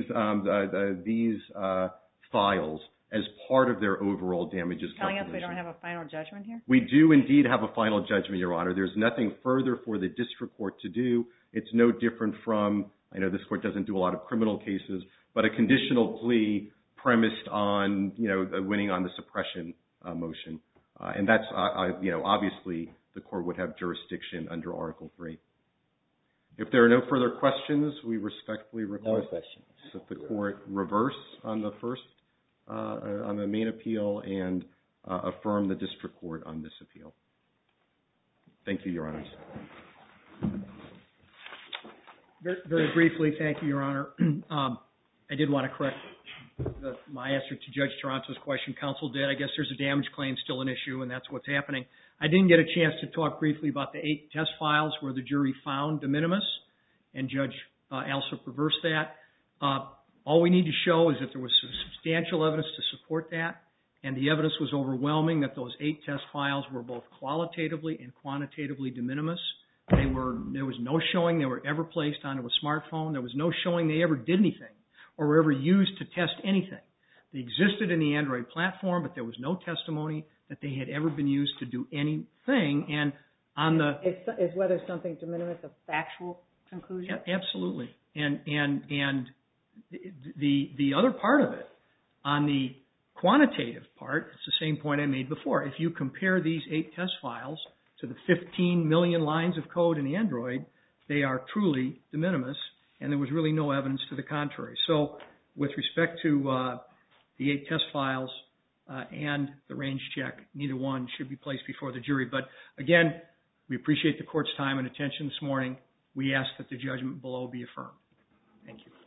files as part of their overall damages calculation. Telling us we don't have a final judgment here? We do indeed have a final judgment, Your Honor. There's nothing further for the district court to do. It's no different from, I know this court doesn't do a lot of criminal cases, but a conditional plea premised on, winning on the suppression motion. And that's, obviously the court would have jurisdiction under Article 3. If there are no further questions, we respectfully request that the court reverse on the first, on the main appeal and affirm the district court on this appeal. Thank you, Your Honors. Very briefly, thank you, Your Honor. I did want to correct my answer to Judge Toronto's question. Counsel did. I guess there's a damage claim still an issue, and that's what's happening. I didn't get a chance to talk briefly about the 8 test files where the jury found de minimis, and Judge Alsup reversed that. All we need to show is that there was substantial evidence to support that, and the evidence was overwhelming that those 8 test files were both qualitatively and quantitatively de minimis. There was no showing they were ever placed onto a smartphone. There was no showing they ever did anything or were ever used to test anything. They existed in the Android platform, but there was no testimony that they had ever been used to do anything. And on the is whether something de minimis a factual conclusion? Absolutely. And the other part of it, on the quantitative part, it's the same point I made before. If you compare these 8 test files to the 15 million lines of code in Android, they are truly de minimis, and there was really no evidence to the contrary. So with respect to the 8 test files and the range check, neither one should be placed before the jury. But again, We appreciate the court's time and attention this morning. We ask that the judgment below be affirmed. Thank you.